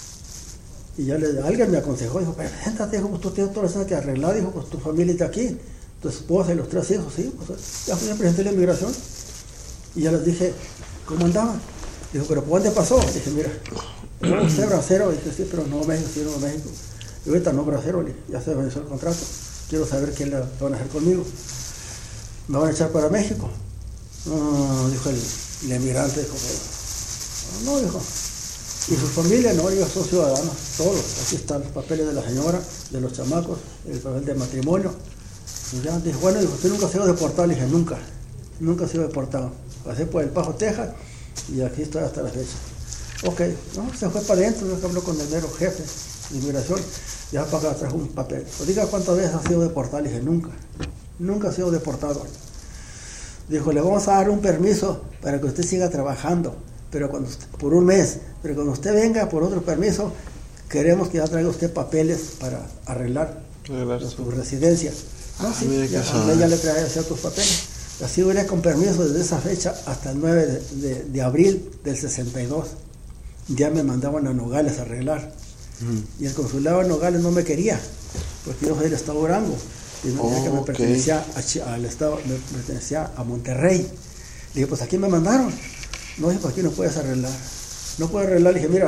y ya alguien me aconsejó, dijo, preséntate, dijo, pues tú tienes todo eso que arreglar, dijo, pues tu familia está aquí, tu esposa y los 3 hijos, sí, pues ya fui a presentar la inmigración y ya les dije, ¿cómo andaban? Dijo, ¿pero por dónde pasó? Dije, mira, no, usted bracero, dije, sí, pero no México, sí, no México. Y ahorita no bracero, ya se venció el contrato, quiero saber qué le van a hacer conmigo. ¿Me van a echar para México? No, dijo el emigrante, dijo, no, dijo. Y su familia, no, ellos son ciudadanos, todos. Aquí están los papeles de la señora, de los chamacos, el papel de matrimonio. Y ya dijo, bueno, dijo, ¿usted nunca ha sido deportado? Le dije, nunca he sido deportado. Pasé por El Paso, Texas, y aquí estoy hasta la fecha. Ok, no, se fue para adentro, yo habló con el mero jefe de inmigración, ya para acá trajo un papel. Pues diga cuántas veces ha sido deportado. Le dije, nunca ha sido deportado. Dijo, le vamos a dar un permiso para que usted siga trabajando, pero por un mes, pero cuando usted venga por otro permiso, queremos que ya traiga usted papeles para arreglar su residencia. No, sí, ya le trae ciertos papeles. Así duré con permiso desde esa fecha hasta el 9 de abril del 62. Ya me mandaban a Nogales a arreglar. Y el consulado de Nogales no me quería, porque yo soy del estado de Durango. Y que me pertenecía al estado, me pertenecía a Monterrey. Le dije, pues aquí me mandaron. No, dije, pues aquí no puedes arreglar. No puedo arreglar. Le dije, mira,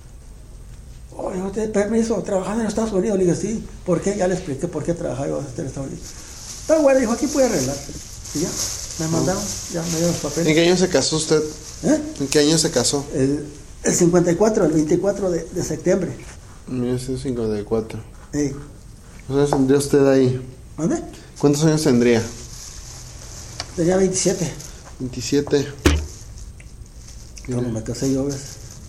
yo te permiso, trabajando en Estados Unidos. Le dije, sí, ¿por qué? Ya le expliqué por qué trabajaba yo en Estados Unidos. Está bueno, dijo, aquí puede arreglar. Y ya, me mandaron, ya me dieron los papeles. ¿En qué año se casó usted? ¿En qué año se casó? El 54, el 24 de septiembre. 1954. Sí. ¿Cuántos años tendría usted ahí? ¿Dónde? ¿Cuántos años tendría? Tenía 27. 27. Cuando me casé yo, ¿ves?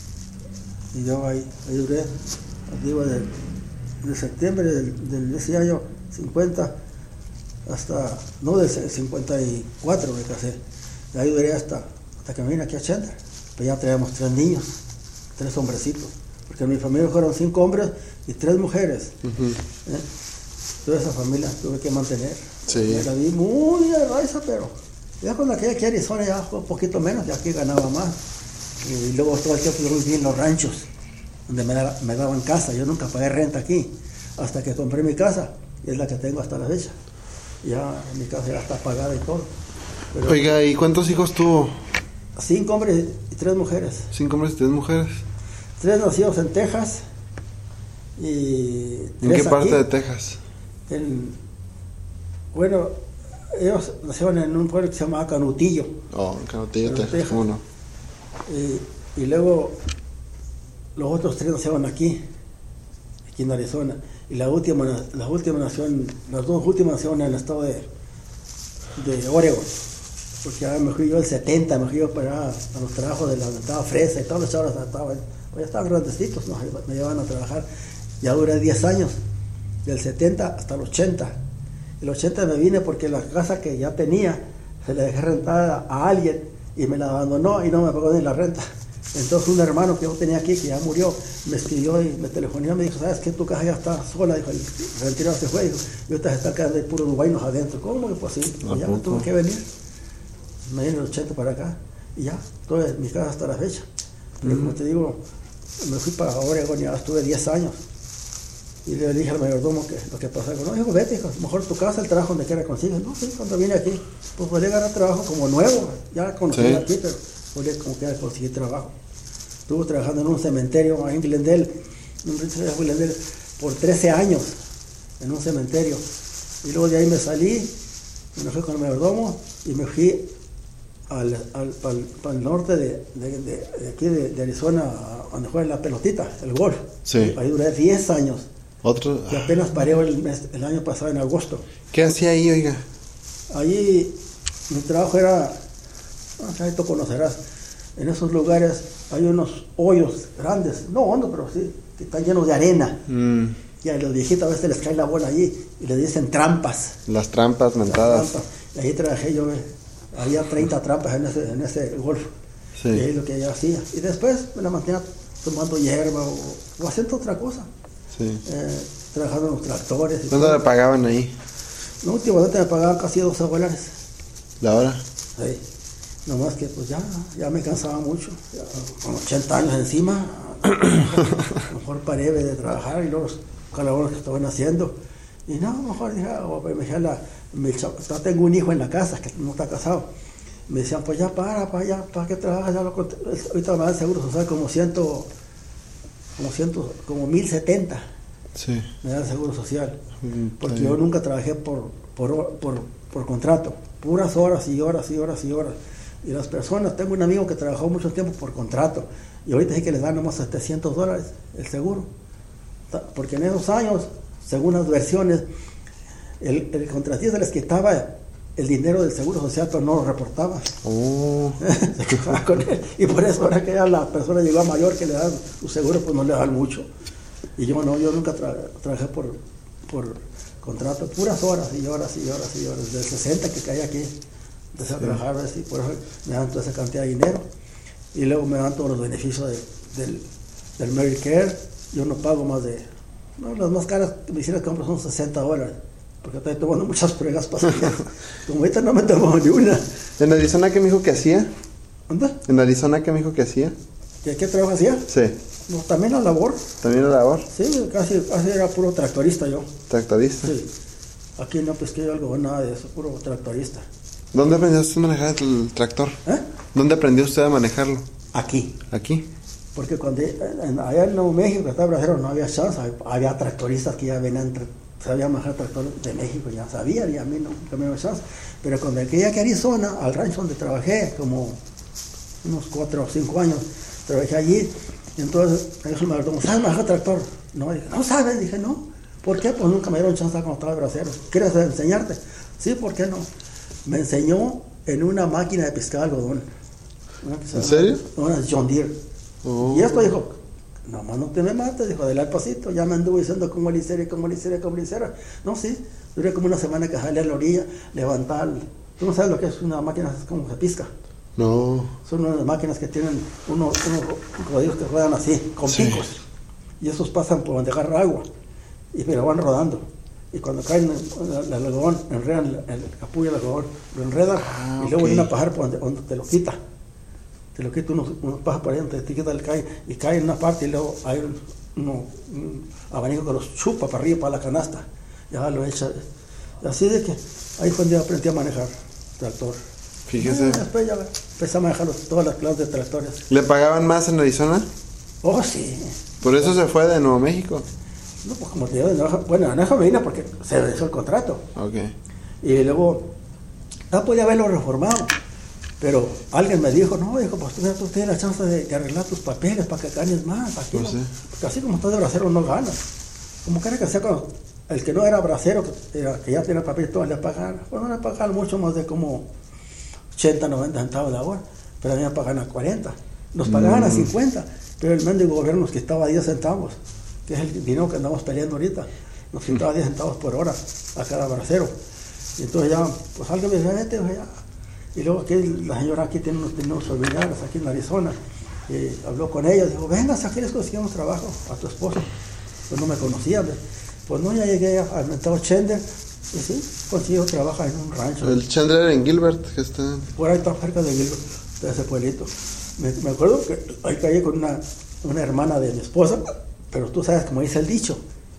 Y yo ahí duré, digo, de septiembre de ese año 50 hasta, no, del 54 me casé. Y ahí duré hasta que me vine aquí a Chandler. Pero ya traíamos 3 niños, 3 hombrecitos. Porque en mi familia fueron 5 hombres y 3 mujeres. Toda esa familia tuve que mantener. Sí. La vi muy a raíz, pero Ya cuando aquella que Arizona ya fue un poquito menos, ya aquí ganaba más. Y luego todo el tiempo yo viví en los ranchos, donde me daban casa. Yo nunca pagué renta aquí, hasta que compré mi casa, y es la que tengo hasta la fecha. Ya mi casa ya está pagada y todo. Pero, oiga, ¿y cuántos hijos tuvo? 5 hombres y 3 mujeres. 5 hombres y 3 mujeres. 3 nacidos en Texas y 3 ¿En qué parte aquí. de Texas? Bueno, ellos nacieron en un pueblo que se llamaba Canutillo. Oh, en Canutillo, Texas, ¿cómo no? Y luego los otros 3 nacieron aquí en Arizona. Y las dos últimas nacieron en el estado de Oregon. Porque ya me fui yo el 70, me fui yo para allá a los trabajos de la estaba fresa y todos los chavos ya estaban grandecitos, ¿no? Me llevaban a trabajar. Ya duré 10 años, del 70 hasta el 80. El 80 me vine porque la casa que ya tenía se la dejé rentada a alguien y me la abandonó y no me pagó ni la renta. Entonces un hermano que yo tenía aquí, que ya murió, me escribió y me telefonó y me dijo, ¿sabes qué? Tu casa ya está sola. Dijo, el retirado se fue. Dijo, y ahorita se está quedando de puros guaynos adentro. ¿Cómo que pues sí? Pues ya tuve que venir. Me vine el 80 para acá y ya, toda mi casa hasta la fecha. Pero como te digo, me fui para Oregon y ya estuve 10 años. Y le dije al mayordomo que lo que pasaba. No, dijo, vete, hijo, mejor tu casa, el trabajo donde quiera consigues. No, sí, cuando vine aquí, pues podía ganar trabajo como nuevo. Ya conocí aquí, pero podía como quiera conseguir trabajo. Estuve trabajando en un cementerio en Glendale, por 13 años, en un cementerio. Y luego de ahí me salí, me fui con el mayordomo y me fui para el norte de aquí de Arizona, donde juega la pelotita, el golf. Sí. Ahí duré 10 años. Otro. Y apenas paré el año pasado, en agosto. ¿Qué hacía ahí, oiga? Allí mi trabajo era, ahí tú conocerás, en esos lugares hay unos hoyos grandes, no hondos, pero sí, que están llenos de arena. Y a los viejitos a veces les cae la bola allí y les dicen trampas. Las trampas mentadas. Y ahí trabajé yo, había 30 trampas en ese golf. Sí. Y ahí lo que yo hacía. Y después me la mantenía tomando hierba o haciendo otra cosa. Sí. Trabajando en los tractores. ¿Cuánto le pagaban ahí? No, últimamente me pagaban casi $12. ¿La hora? Sí. Nomás que pues ya me cansaba mucho. Ya, con 80 años encima, mejor paré de trabajar y los calabozos que estaban haciendo. Y no, mejor dije, tengo un hijo en la casa que no está casado. Me decían, pues ya para qué trabajas, ya ahorita me dan seguro social como 1070. Sí. Me dan seguro social. Porque yo nunca trabajé por contrato, puras horas y horas y horas y horas. Y las personas, tengo un amigo que trabajó mucho tiempo por contrato y ahorita sí que les dan nomás $700 el seguro. Porque en esos años, según las versiones, el contratista les quitaba el dinero del seguro social, pero no lo reportaba. Se quedaba con él. Y por eso ahora que ya la persona llegó a mayor que le dan su seguro, pues no le dan mucho. Y yo nunca trabajé por contrato, puras horas y horas y horas y horas. Del 60 que caí aquí, empecé a trabajar así, por eso me dan toda esa cantidad de dinero. Y luego me dan todos los beneficios del Medicare. Yo no pago más de... No, las más caras que me hicieron que compro son $60. Porque estoy tomando muchas pruebas pastillas. Como ahorita no me tomo ni una. ¿En Arizona qué me dijo que hacía? ¿Dónde? ¿En Arizona qué me dijo que hacía? ¿Qué trabajo hacía? Sí. No, también la labor. ¿También la labor? Sí, casi era puro tractorista yo. ¿Tractorista? Sí. Aquí no pesqué algo, nada de eso, puro tractorista. ¿Dónde aprendió usted a manejar el tractor? ¿Dónde aprendió usted a manejarlo? Aquí. ¿Aquí? Porque cuando allá en Nuevo México, que estaba brasileño, no había chance, había tractoristas que ya venían, sabían manejar tractor de México, ya sabían, y a mí no me había chance. Pero cuando llegué aquí a Arizona, al rancho donde trabajé, como unos 4 o 5 años, trabajé allí, y entonces me dijo el mayordomo, ¿sabes manejar tractor? No, dije, no sabes, dije, no. ¿Por qué? Pues nunca me dieron chance cuando estaba de bracero. ¿Quieres enseñarte? Sí, ¿por qué no? Me enseñó en una máquina de pescar algodón. ¿En serio? Una John Deere. Y esto dijo, nomás no te me mates, dijo, dale al pasito. Ya me anduvo diciendo cómo le hiciera. No, sí, duré como una semana que jalé a la orilla, levantar. ¿Tú no sabes lo que es una máquina como se pisca? No. Son unas máquinas que tienen unos rodillos que ruedan así, con picos. Y esos pasan por donde agarra agua, pero van rodando. y cuando cae el algodón, enredan el capullo del algodón, lo enredan y luego viene a pajar por donde te lo quita. Te lo quita unos pajas por ahí donde te quita el cae y cae en una parte y luego hay un abanico que los chupa para arriba, para la canasta. Ya lo echa. Así de que ahí fue donde yo aprendí a manejar tractor. Fíjese. Después ya empecé a manejar todas las clases de tractores. ¿Le pagaban más en Arizona? Oh, sí. Por eso se fue de Nuevo México. No, pues como te digo, bueno, no me vine porque se venció el contrato. Ok. Y luego, no podía haberlo reformado. Pero alguien me dijo, no, dijo, pues tú tienes la chance de arreglar tus papeles para que ganes más. Aquí, Pues sí. Porque así como estás de bracero no ganas. Como que era que sea cuando el que no era bracero, que ya tiene el papel, todo le pagaban. Bueno, le pagaban mucho más de como 80, 90 centavos la hora. Pero a mí me pagaban a 40. Nos pagaban a 50. Pero el mendigo gobierno nos quitaba 10 centavos. Que es el dinero que andamos peleando ahorita. Nos quitaba 10 centavos por hora a cada bracero. Y entonces ya, pues alguien me dice, vete, ya. Y luego aquí la señora aquí tiene unos familiares aquí en Arizona. Y habló con ellos, dijo, venga, aquí les conseguimos trabajo a tu esposo. Pues no me conocía, pues no, ya llegué al mentado Chandler. Y sí, consiguió trabajo en un rancho. El Chandler en Gilbert, que está... Por ahí está cerca de Gilbert, de ese pueblito. Me acuerdo que ahí caí con una hermana de mi esposa, pero tú sabes, como dice el dicho,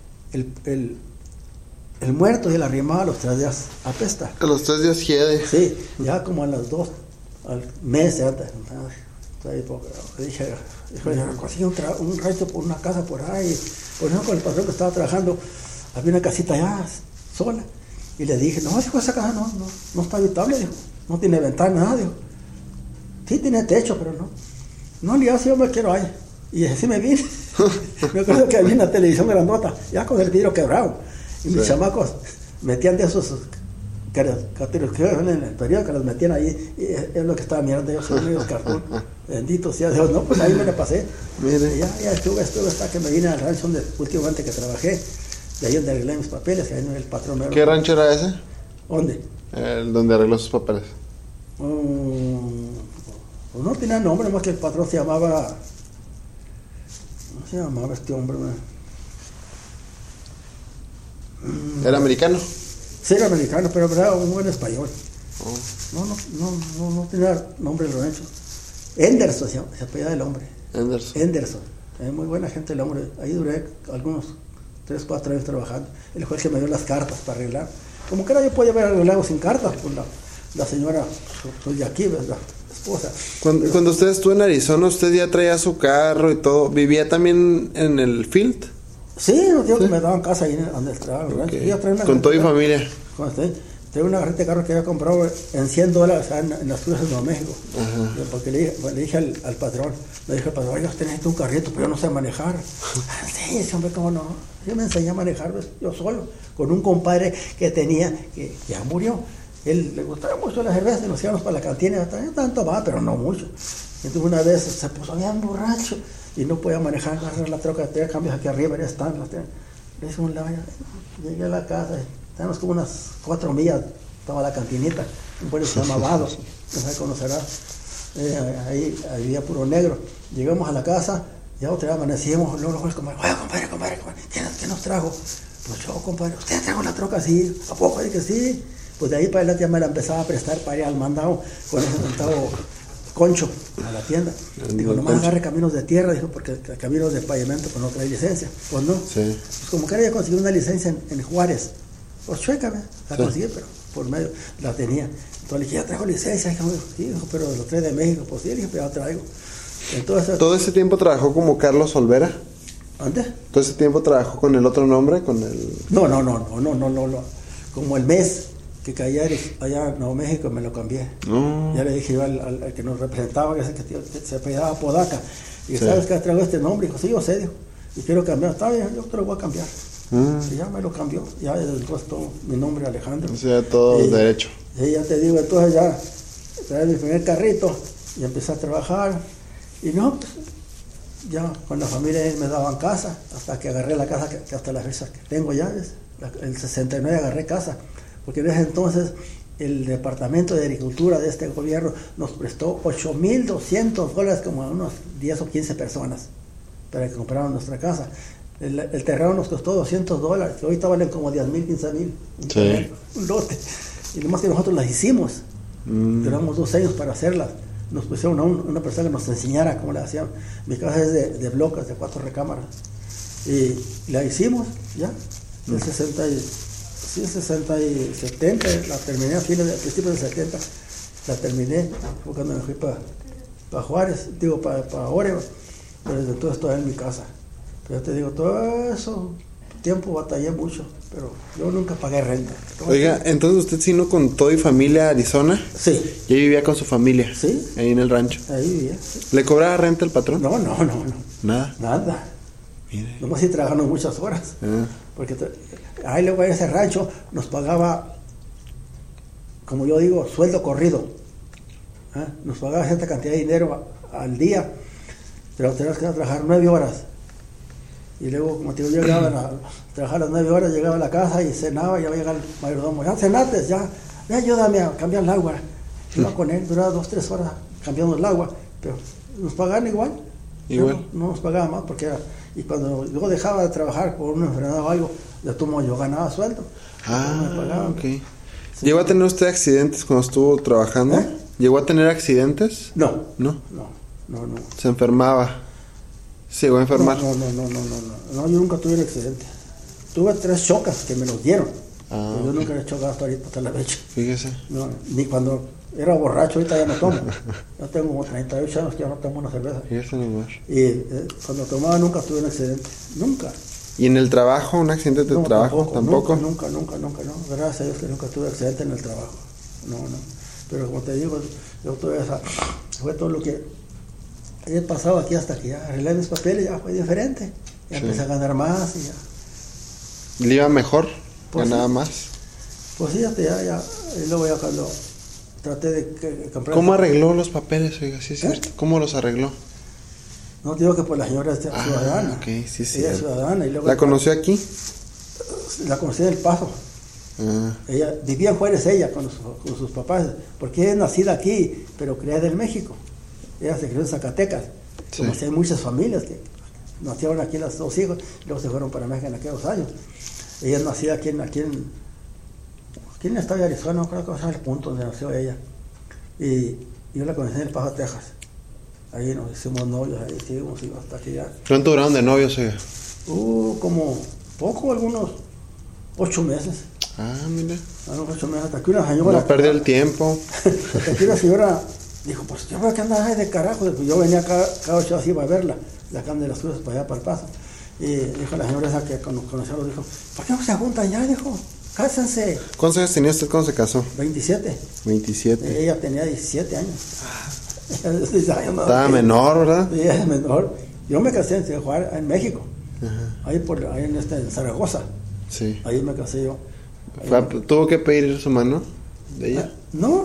el muerto y el arrimado a los 3 días apesta. A los 3 días hiede. Sí, ya como a las 2, al mes, ya dije, conseguí un rancho por una casa por ahí. Por ejemplo, con el patrón que estaba trabajando, había una casita allá sola. Y le dije, no, dijo, esa casa no está habitable, dijo, no tiene ventana, nada, dijo. Sí tiene techo, pero no. No, ni así yo me quiero ahí. Y así me vine. Me acuerdo que había una televisión grandota, ya con el vidrio quebrado. Y mis chamacos metían de esos carteles que en el periódico, que los metían ahí. Y es lo que estaba mirando yo, son medio cartón. Bendito sea Dios. No, pues ahí me la pasé. Mire. Y ya estuve hasta que me vine al rancho donde últimamente que trabajé. De ahí donde arreglé mis papeles, que ahí el patrón me... ¿Qué rancho era ese? ¿Dónde? El donde arregló sus papeles. Pues no tenía nombre, más que el patrón se llamaba... ¿Cómo se llamaba este hombre? ¿Era americano? Sí, era americano, pero era un buen español. Oh. No tenía nombre el rancho. Enderson se apellidaba el hombre. Enderson. Muy buena gente el hombre. Ahí duré algunos 3, 4 años trabajando. Él fue el que me dio las cartas para arreglar. Como que era yo podía haber arreglado sin cartas, pues la señora, soy de aquí, ¿verdad? Esposa. Cuando usted estuvo en Arizona, usted ya traía su carro y todo. ¿Vivía también en el field? Sí, los días que me daban casa ahí donde estaba el rancho. Okay. ¿Con toda mi familia? Tengo una garrita de carro que había comprado en $100 en las cruces de Nuevo México. Ajá. Porque le dije al patrón, oiga, usted necesita un carrito, pero yo no sé manejar. Sí, ese hombre, ¿cómo no? Yo me enseñé a manejar, ¿ves? Yo solo, con un compadre que tenía, que ya murió. Él le gustaba mucho la cerveza y nos íbamos para la cantina, tanto va, pero no mucho. Entonces una vez se puso bien borracho y no podía manejar, agarrar la troca, tenía cambios aquí arriba, ya están. Le hice un lado, llegué a la casa, tenemos como unas 4 millas, estaba la cantinita, un pueblo que se llama Vado, no sé conocerá, ahí había puro negro. Llegamos a la casa, ya otra vez amanecimos, luego el compadre, oye, compadre, ¿qué nos trajo? Pues yo, compadre, ¿usted trajo la troca así? ¿A poco? Dije que sí. Pues de ahí para adelante ya me la empezaba a prestar para ir al mandado con ese centavo concho a la tienda. Digo, nomás agarre caminos de tierra, dijo, porque caminos de pavimento pues no trae licencia. Pues no. Sí. Pues como que era ya conseguí una licencia en Juárez. Pues chuécame, la conseguí, pero por medio la tenía. Entonces le dije, ya traigo licencia. Dijo, sí, pero lo trae de México. Pues sí, le dije, pero ya traigo. Entonces, ¿todo ese tiempo trabajó como Carlos Olvera? ¿Dónde? ¿Todo ese tiempo trabajó con el otro nombre? Con el... No. Como el mes que caí allá en Nuevo México me lo cambié. Ya le dije yo al que nos representaba, que se apellidaba Podaca. Y ¿sabes qué traigo este nombre? Dijo, sí, yo sé, dijo. Y quiero cambiar. Está bien, yo te lo voy a cambiar. Y ya me lo cambió. Ya desde entonces todo mi nombre Alejandro. O sea, todo derecho. Sí, ya te digo, entonces ya trae mi primer carrito y empecé a trabajar. Y no, pues, ya con la familia me daban casa, hasta que agarré la casa que hasta la fecha que tengo ya, el 69 agarré casa. Porque en ese entonces el Departamento de Agricultura de este gobierno nos prestó $8,200 como a unos 10 o 15 personas para que compraran nuestra casa. El terreno nos costó $200, que ahorita valen como 10,000, 15,000. Sí. Un lote. Y nomás que nosotros las hicimos. Duramos 2 años para hacerlas. Nos pusieron a una persona que nos enseñara cómo la hacían. Mi casa es de bloques, de 4 recámaras. Y la hicimos, ya. En 60 y 70, la terminé a principios de 70. La terminé, fue cuando me fui para Juárez, digo, para Oregon. Pero desde entonces todavía en mi casa. Pero te digo, todo eso tiempo batallé mucho, pero yo nunca pagué renta. Oiga, entonces usted sí no con todo y familia a Arizona. Sí. Y ahí vivía con su familia. Sí. Ahí en el rancho. Ahí vivía. Sí. ¿Le cobraba renta el patrón? No. Nada. Nada. Mire. Nomás sí trabajando muchas horas. Porque ahí luego en ese rancho nos pagaba, como yo digo, sueldo corrido. Nos pagaba cierta cantidad de dinero al día, pero teníamos que trabajar 9 horas. Y luego, como te digo, llegaba a trabajar las 9 horas, llegaba a la casa y cenaba, y ya llegaba el mayordomo. Ya cenaste, ya, ve, ayúdame a cambiar el agua. Iba con él, duraba 2-3 horas cambiando el agua, pero nos pagaban igual. No nos pagaban más porque era. Y cuando yo dejaba de trabajar por una enfermedad o algo, yo ganaba sueldo. Ok. Sí. ¿Llegó a tener usted accidentes cuando estuvo trabajando? ¿Llegó a tener accidentes? No. ¿Se enfermaba? ¿Se llegó a enfermar? No, yo nunca tuve un accidente. Tuve 3 chocas que me los dieron. Pero yo nunca he chocado hasta la fecha. Fíjese. No, ni cuando era borracho, ahorita ya no tomo. Yo tengo como 38 años que ya no tomo una cerveza. Y cuando tomaba nunca tuve un accidente. Nunca. ¿Y en el trabajo? ¿Un accidente de trabajo? ¿Tampoco? Nunca. Gracias a Dios que nunca tuve accidente en el trabajo. No. Pero como te digo, yo tuve fue todo lo que he pasado aquí hasta que ya arreglé mis papeles, ya fue diferente. Ya empecé a ganar más y ya. ¿Le iba mejor? Pues ¿Ganaba sí. más? Pues sí, ya. Y luego ya cuando traté de comprar... ¿Cómo arregló los papeles, oiga? Sí, es cierto. ¿Cómo los arregló? No te digo que por la señora es ciudadana. Ok, sí, sí. Ella es ciudadana. Y luego ¿La conoció aquí? La conocí en El Paso. Ella vivía en Juárez, ella con sus papás, porque ella es nacida aquí, pero criada en México. Ella se crió en Zacatecas. Sí. Como si hay muchas familias que nacieron aquí los 2 hijos, y luego se fueron para México en aquellos años. Ella es nacida aquí en el estado de Arizona, no creo que va a el punto donde nació ella. Y yo la conocí en El Paso, Texas. Ahí nos hicimos novios, ahí seguimos hasta aquí ya. ¿Cuánto duraron de novios, oiga? Como poco, algunos 8 meses. Mira. Algunos 8 meses, hasta que una señora... No perdió el tiempo. Hasta que una señora dijo, pues yo veo que anda de carajo. Yo venía cada 8 días así a verla, la cama de las cruces para allá, para El Paso. Y dijo la señora esa que conoció, dijo, ¿por qué no se juntan ya? Dijo, cásense. ¿Cuántos años tenía usted cuando se casó? 27. 27. Ella tenía 17 años. Estaba menor, ¿verdad? Sí, es menor. Yo me casé en México. Ahí en Zaragoza. Sí. Ahí me casé yo. ¿Tuvo que pedir su mano de ella? No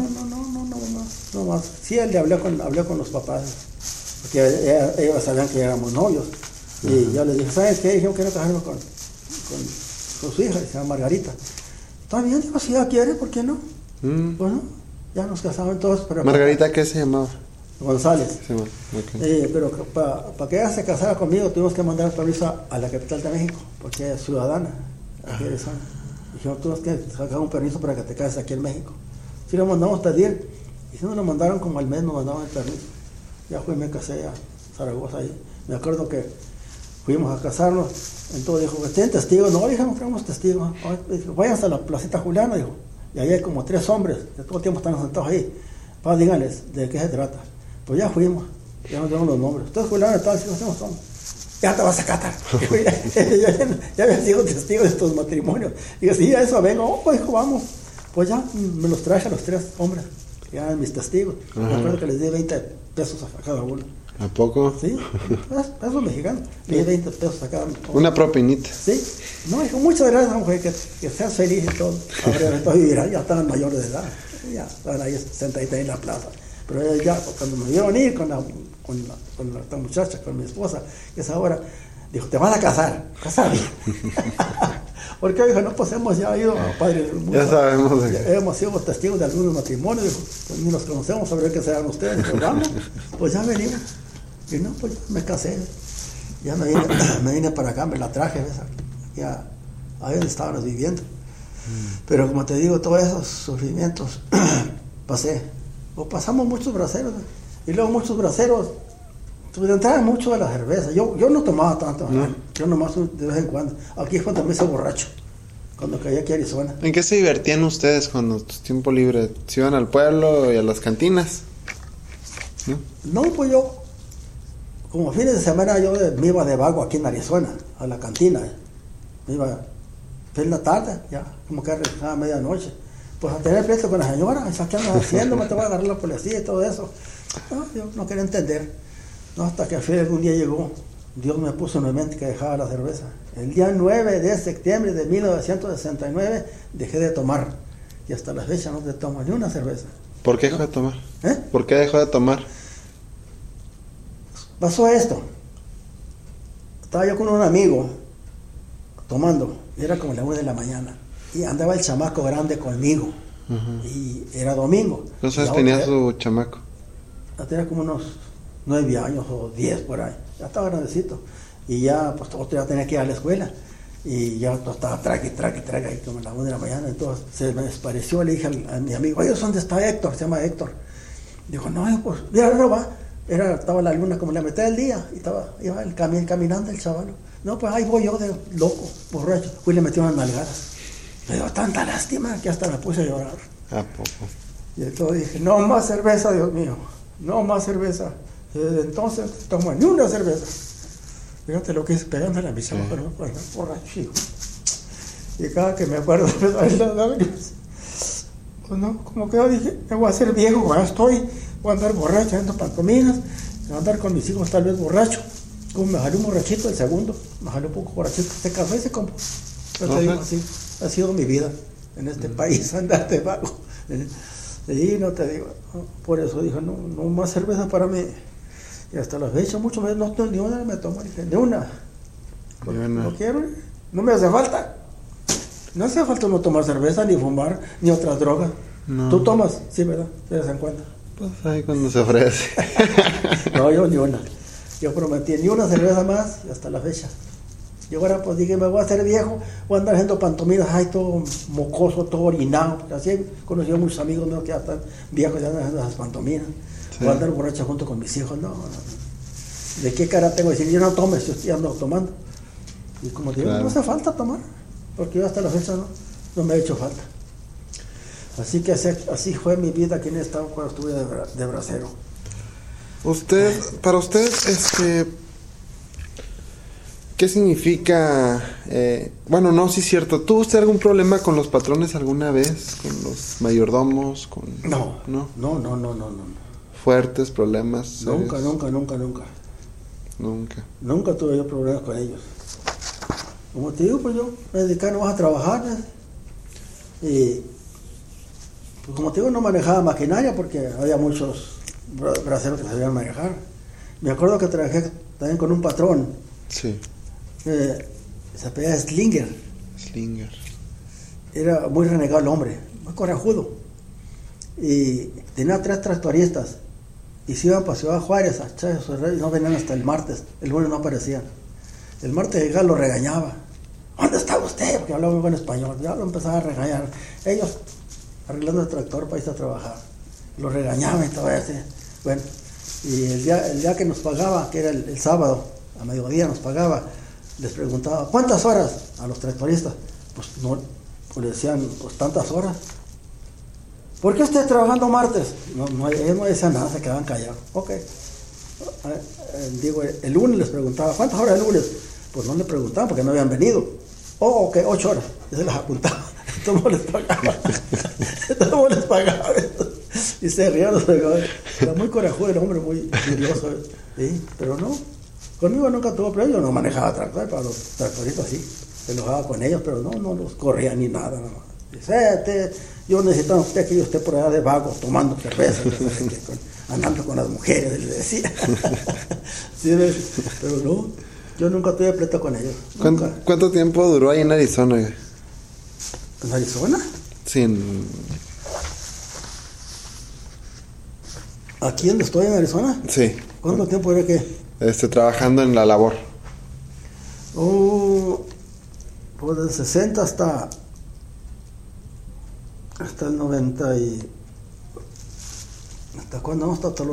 más. Sí, él le hablé con los papás, porque ellos sabían que éramos novios. Y yo les dije, ¿sabes qué? Yo quiero casarme con su hija, se llama Margarita. Está bien, digo, si ella quiere, ¿por qué no? Bueno, ya nos casamos todos. Pero ¿Margarita qué se llamaba? González. Sí, okay. Pero para que ella se casara conmigo tuvimos que mandar permiso a la capital de México, porque ella es ciudadana. Aquí en Arizona. Dijimos, tuvimos que sacar un permiso para que te cases aquí en México. Si lo mandamos pedir, y si nos lo mandaron como al mes, nos mandaban el permiso. Ya fui, me casé a Zaragoza ahí. Me acuerdo que fuimos a casarnos, entonces dijo, ¿tienen testigos? No, dije, no tenemos testigos. Vayan hasta la placita Juliana, dijo. Y ahí hay como 3 hombres, de todo el tiempo están sentados ahí. Díganles de qué se trata. Pues ya fuimos, ya nos dieron los nombres. Ustedes Juliana, tal, si nos tenemos, ya te vas a catar. ya había sido testigo de estos matrimonios. Digo, sí, a eso vengo. Hijo, vamos. Pues ya me los traje a los 3 hombres, ya eran mis testigos. Me acuerdo que les di 20 pesos a cada uno. ¿A poco? Sí, pesos mexicanos. Le di 20 pesos a cada uno. Una propinita. Sí. No, dijo, muchas gracias, mujer, que seas feliz y todo. Ahora entonces vivirán, ya estaban mayores de edad. Ya estaban ahí sentaditas en la plaza. Pero ellos ya, cuando me vieron ir con esta muchacha, con mi esposa, que es ahora, dijo, te vas a casar bien. Porque dijo, no, pues hemos ya ido a Padre del Mundo. Ya sabemos. Hemos sido testigos de algunos matrimonios, dijo, pues ni nos conocemos, a ver qué serán ustedes. Dijo, vamos, pues ya venimos. Y no, pues me casé. Ya me vine para acá, me la traje, ¿ves? Aquí ahí donde estábamos viviendo. Pero como te digo, todos esos sufrimientos pasamos muchos braceros, ¿no? Y luego muchos braceros entraban mucho de la cerveza. Yo no tomaba tanto, ¿no? Yo nomás de vez en cuando. Aquí es cuando me hice borracho, cuando caí aquí a Arizona. ¿En qué se divertían ustedes cuando tu tiempo libre? ¿Se iban al pueblo y a las cantinas? No, pues yo, como fines de semana, yo me iba de vago aquí en Arizona, a la cantina. Me iba en la tarde, ya, como que regresaba a medianoche. Pues a tener pleito con la señora, ¿qué andas haciendo? Me te va a agarrar la policía y todo eso. No, yo no quería entender. No, hasta que al fin un día llegó, Dios me puso en mi mente que dejaba la cerveza. El día 9 de septiembre de 1969 dejé de tomar. Y hasta la fecha no te tomo ni una cerveza. ¿Por qué dejó de tomar? ¿Eh? ¿Por qué dejó de tomar? Pasó esto. Estaba yo con un amigo tomando. Era como la 1 de la mañana. Y andaba el chamaco grande conmigo. Y era domingo. ¿Cuántos tenía su chamaco? Tenía como unos 9 años o 10 por ahí. Ya estaba grandecito. Y ya, pues, otro ya tenía que ir a la escuela. Y ya estaba traque, ahí como a la 1 de la mañana. Entonces se me despareció. Le dije a mi amigo, oye, ¿dónde está Héctor? Se llama Héctor. Dijo, no, pues, mira, no va. Estaba la luna como la mitad del día. Y iba caminando el chaval. No, pues ahí voy yo de loco, borracho. Fui y le metí unas nalgadas. Me dio tanta lástima que hasta me puse a llorar. ¿A poco? Y entonces dije, no más cerveza, Dios mío. No más cerveza. Y desde entonces no tomo ni una cerveza. Fíjate lo que es pegándole a mis ojos, ¿no? Borracho, hijo. Y cada que me acuerdo me salen las lágrimas. Pues no, como que yo dije, me voy a hacer viejo, ya estoy. Voy a andar borracho, ando pantominas. Voy a andar con mis hijos tal vez borracho. Como me jalé un borrachito el segundo. Me jalé un poco borrachito. Este café se compró. Yo te digo así. Ha sido mi vida en este país, andar de vago. Y no te digo, ¿no? Por eso dije, no más cerveza para mí. Y hasta la fecha, mucho más, ni una me tomo, dije, ni una. No quiero, no me hace falta. No hace falta no tomar cerveza, ni fumar, ni otras drogas. No. ¿Tú tomas? Sí, ¿verdad? ¿Te das en cuenta? Pues ahí cuando se ofrece. No, yo ni una. Yo prometí ni una cerveza más y hasta la fecha. Y ahora pues dije, me voy a hacer viejo, voy a andar haciendo pantominas, ay, todo mocoso, todo orinado. Así he conocido muchos amigos míos que ya están viejos y andan haciendo esas pantominas. Sí. Voy a andar borracho junto con mis hijos, no. ¿De qué cara tengo? Decir, yo no tomo, estoy ando tomando. Y como te digo, no hace falta tomar, porque yo hasta la fecha no me ha hecho falta. Así que así fue mi vida aquí en el estado cuando estuve de bracero. Para usted, ¿qué significa? Bueno, no, sí es cierto. ¿Tuvo usted algún problema con los patrones alguna vez? ¿Con los mayordomos? No. ¿Fuertes problemas? Nunca. Nunca tuve yo problemas con ellos. Como te digo, pues yo me dedicaba nomás a trabajar, ¿no? Y pues como te digo, no manejaba maquinaria porque había muchos braceros que sabían manejar. Me acuerdo que trabajé también con un patrón. Sí. Se apellidaba Slinger. Era muy renegado el hombre, muy corajudo. Y tenía 3 tractoristas. Y se iban para Ciudad Juárez a echar sus redes y no venían hasta el martes. El lunes no aparecían. El martes llegaba, lo regañaba. ¿Dónde está usted? Porque hablaba muy buen español. Ya lo empezaba a regañar. Ellos arreglando el tractor para irse a trabajar. Lo regañaba y todo eso. Bueno, y el día que nos pagaba, que era el sábado, a mediodía nos pagaba, les preguntaba, ¿cuántas horas? A los tractoristas. Pues no, pues decían, pues tantas horas. ¿Por qué usted trabajando martes? Ellos no decían nada, se quedaban callados. Ok. Digo, el lunes les preguntaba, ¿cuántas horas el lunes? Pues no le preguntaban porque no habían venido. Oh, ok, 8 horas. Y se las apuntaba. Todo les pagaba. Y se rían los fregadores. Era muy corajudo el hombre, muy curioso. ¿Sí? Pero no, conmigo nunca tuvo problema. Yo no manejaba tractor, para los tractoristas así. Se enojaba con ellos, pero no los corría ni nada. No. Dice, yo necesitaba usted que yo esté por allá de vago, tomando cerveza, andando con las mujeres, le decía. Sí, pero no, yo nunca tuve pleito con ellos. ¿Cuánto tiempo duró ahí en Arizona? ¿En Arizona? Sí, ¿Aquí donde estoy en Arizona? Sí. ¿Cuánto tiempo era que? Trabajando en la labor. Pues del 60 hasta el 90 y... ¿Hasta cuándo? Hasta el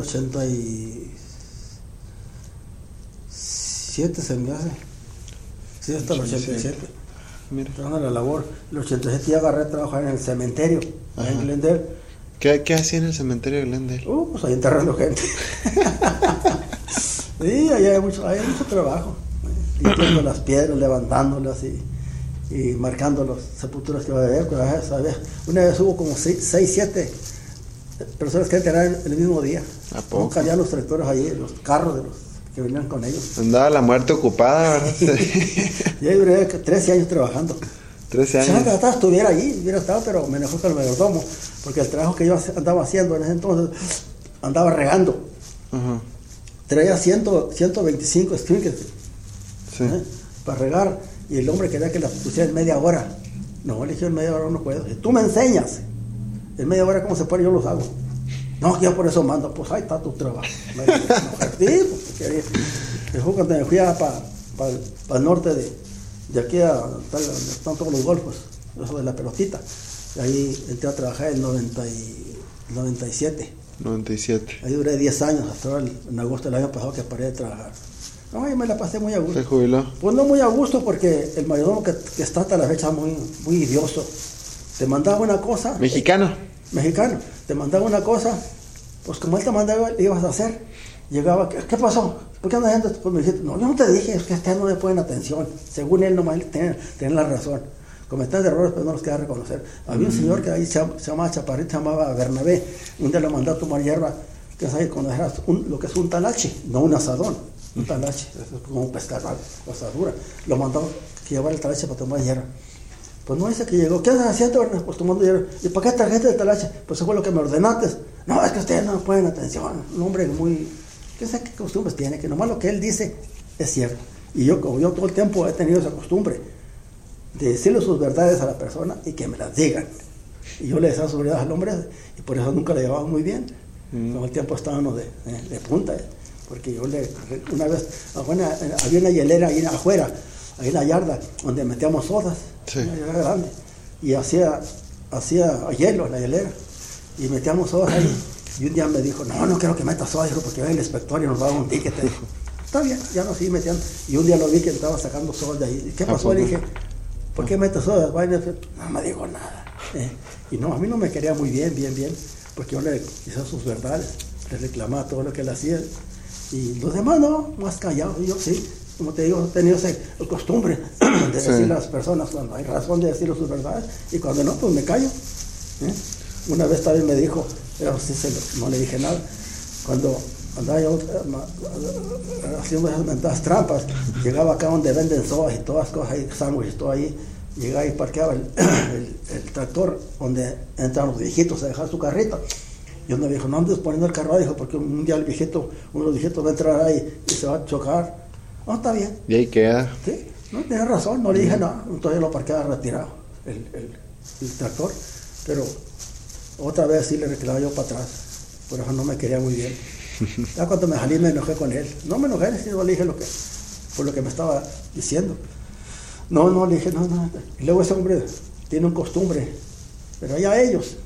87 se me hace. Sí, hasta el 87. Mira. Trabajando en la labor. El 87 ya agarré a trabajar en el cementerio, en Glendale. ¿Qué hacía en el cementerio de Glendale? Pues ahí enterrando gente. Sí, ahí hay mucho trabajo. Limpiando las piedras, levantándolas y marcando las sepulturas que va a haber. Una vez hubo como 6, 7 personas que enterraron el mismo día. ¿A poco? Caían los tractores allí, los carros de los que venían con ellos. Andaba la muerte ocupada, ¿verdad? Y ahí duré 13 años trabajando. 13 años. Si no estuviera allí, hubiera estado, pero me enojó con el mayordomo, porque el trabajo que yo andaba haciendo en ese entonces, andaba regando. Ajá. Traía 125 sprinkles para regar, y el hombre quería que las pusiera en media hora. No, le dije en media hora no puedo. Si tú me enseñas en media hora cómo se pone, yo los hago. No, yo por eso mando. Pues ahí está tu trabajo. Me dejó cuando me fui para el norte de aquí donde están todos los golfos, eso de la pelotita. Y ahí entré a trabajar en 97. 97. Ahí duré 10 años, hasta ahora en agosto del año pasado que paré de trabajar. No, y me la pasé muy a gusto. ¿Se jubiló? Pues no muy a gusto, porque el mayordomo que está hasta la fecha muy idioso. Te mandaba una cosa. ¿Mexicano? Mexicano. Te mandaba una cosa, pues como él te mandaba, le ibas a hacer. Llegaba, ¿qué pasó? ¿Por qué andas haciendo esto? Pues me dijiste, no, yo no te dije, es que a ustedes no me ponen atención. Según él, nomás tienen la razón. Cometían errores, pero no los quería reconocer. Había un señor que ahí se llamaba Chaparrito, se llamaba Bernabé. Un día lo mandó a tomar hierba, que sabes cuando era lo que es un talache, no un asadón. Un talache, es como un pescado, asadura. Lo mandó que llevara el talache para tomar hierba. Pues no dice que llegó. ¿Qué andas haciendo? Pues tomando hierba. ¿Y para qué trajiste el talache? Pues eso fue lo que me ordenaste. No, es que ustedes no me ponen atención. Un hombre muy... ¿Qué sé qué costumbres tiene? Que nomás lo que él dice es cierto. Y yo, como yo todo el tiempo he tenido esa costumbre de decirle sus verdades a la persona y que me las digan. Y yo le decía sus verdades al hombre y por eso nunca le llevaba muy bien. Todo el tiempo estábamos de punta. Porque yo una vez, había una hielera ahí afuera, ahí en la yarda, donde metíamos sodas, una hielera grande, y hacía hielo en la hielera, y metíamos sodas ahí, y un día me dijo, no quiero que metas sodas, porque va el inspector y nos va a dar un ticket. Está bien, ya nos seguí metiendo, y un día lo vi que estaba sacando sodas de ahí. ¿Qué pasó? Le dije, ¿por qué metes sodas? No me dijo nada. Y no, a mí no me quería muy bien, porque yo le decía sus verdades, le reclamaba todo lo que él hacía. Y los demás no, más callados. Y yo sí, como te digo, he tenido esa costumbre de decirle a las personas cuando hay razón de decirle sus verdades, y cuando no, pues me callo. Una vez también me dijo, pero sí no le dije nada, cuando andaba yo haciendo esas mentadas trampas, llegaba acá donde venden sodas y todas cosas, ahí, sándwiches, todo ahí, llegaba y parqueaba el tractor donde entran los viejitos a dejar su carrito. Y uno me dijo, no andes poniendo el carro ahí, dijo, porque un día uno de los viejitos va a entrar ahí y se va a chocar. No, está bien. Y ahí queda. Sí, no, tiene razón, no le dije nada. Entonces lo parqueaba retirado, el tractor. Pero otra vez sí le reclamaba yo para atrás. Por eso no me quería muy bien. Ya cuando me salí me enojé con él. No me enojé, sino le dije por lo que me estaba diciendo. No, le dije, no. Y luego ese hombre tiene un costumbre, pero allá ellos.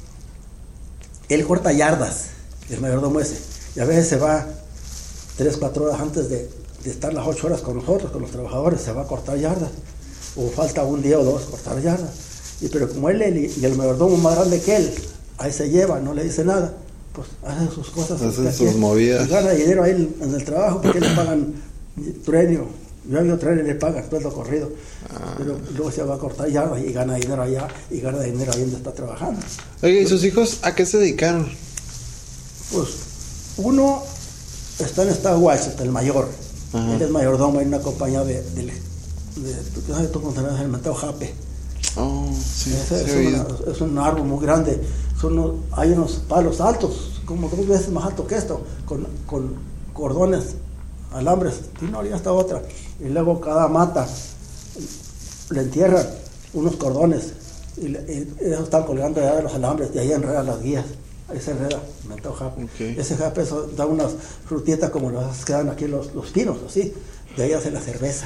Él corta yardas, el mayordomo ese, y a veces se va 3, 4 horas antes de estar las 8 horas con nosotros, con los trabajadores, se va a cortar yardas, o falta un día o dos cortar yardas. Pero como él y el mayordomo más grande que él, ahí se lleva, no le dice nada, pues hace sus cosas. Hace sus movidas. Y gana dinero ahí en el trabajo, porque le pagan truenio. Yo había tren y le pagan todo lo corrido, pero luego se va a cortar yardas y gana dinero allá y gana dinero ahí donde está trabajando. Oye, ¿y sus hijos a qué se dedicaron? Pues uno está en Estados Unidos, el mayor. Ajá. Él es mayordomo en una compañía ¿tú sabes tú el Mateo Jape? Oh, sí. Es un árbol muy grande. Hay unos palos altos, como 2 veces más alto que esto, con cordones, alambres, y no había hasta otra. Y luego cada mata le entierran unos cordones y esos están colgando allá de los alambres, y ahí enredan las guías. Ahí se enreda, Mateo Jape. Okay. Ese jape da unas frutitas como las que dan aquí los pinos, así. De ahí hace la cerveza.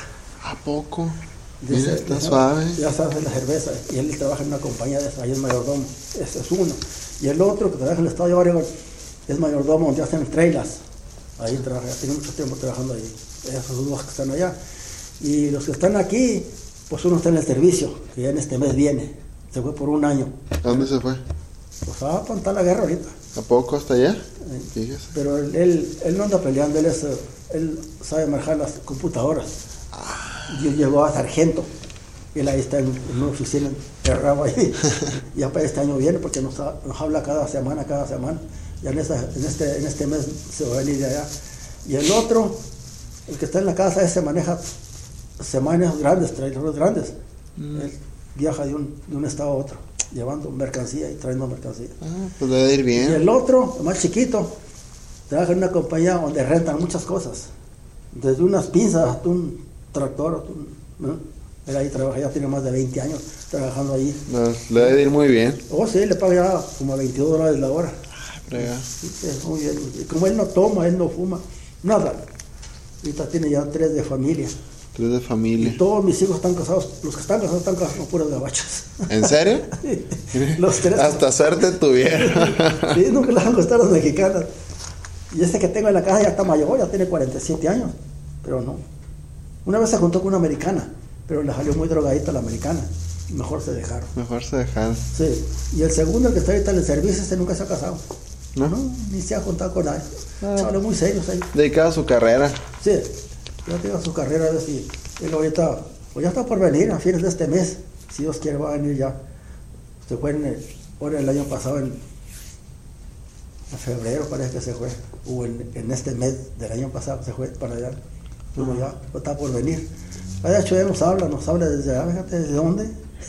¿A poco? Dice, Mira, está suave. Ya sabes la cerveza. Y él trabaja en una compañía de ahí es mayordomo. Ese es uno. Y el otro que trabaja en el estado de Oregon es mayordomo donde hacen trailers. Ahí trabaja, ya tiene mucho tiempo trabajando ahí. Esos son los que están allá. Y los que están aquí, pues uno está en el servicio, que ya en este mes viene. Se fue por un año. ¿A dónde se fue? Pues va a apuntar la guerra ahorita. ¿A poco hasta allá? Fíjese. Pero él no anda peleando, él sabe manejar las computadoras. Y él llegó a sargento. Él ahí está en una oficina encerrado ahí. Ya para este año viene porque nos habla cada semana. Ya en este mes se va a venir de allá. Y el otro, el que está en la casa, ese maneja semanas grandes, trailers grandes. Él viaja de un estado a otro, llevando mercancía y trayendo mercancía. Pues debe ir bien. Y el otro, el más chiquito, trabaja en una compañía donde rentan muchas cosas. Desde unas pinzas hasta un tractor. ¿No? Él ahí trabaja, ya tiene más de 20 años trabajando ahí. Le debe ir muy bien. Oh, sí, le paga ya como $22 la hora. Sí, es muy bien. Y como él no toma, él no fuma, nada. Ahorita tiene ya 3 de familia. 3 de familia. Y todos mis hijos están casados, los que están casados con puras gabachas. ¿En serio? Los 3. Hasta suerte tuvieron. Sí, nunca les han gustado las mexicanas. Y este que tengo en la casa ya está mayor, ya tiene 47 años. Pero no. Una vez se juntó con una americana, pero le salió muy drogadita la americana. Mejor se dejaron. Sí. Y el segundo, el que está ahorita en el servicio, este nunca se ha casado. ¿No? Ni se ha juntado con nadie. Chavales muy serios ahí. Dedicado a su carrera. Sí. Ya tengo su carrera, a ver si él ahorita, pues ya está por venir a fines de este mes. Si Dios quiere va a venir ya. Se fue el año pasado, en febrero parece que se fue. O en este mes del año pasado se fue para allá. Uno ya está por venir. De hecho, él nos habla desde allá, fíjate, ¿desde dónde?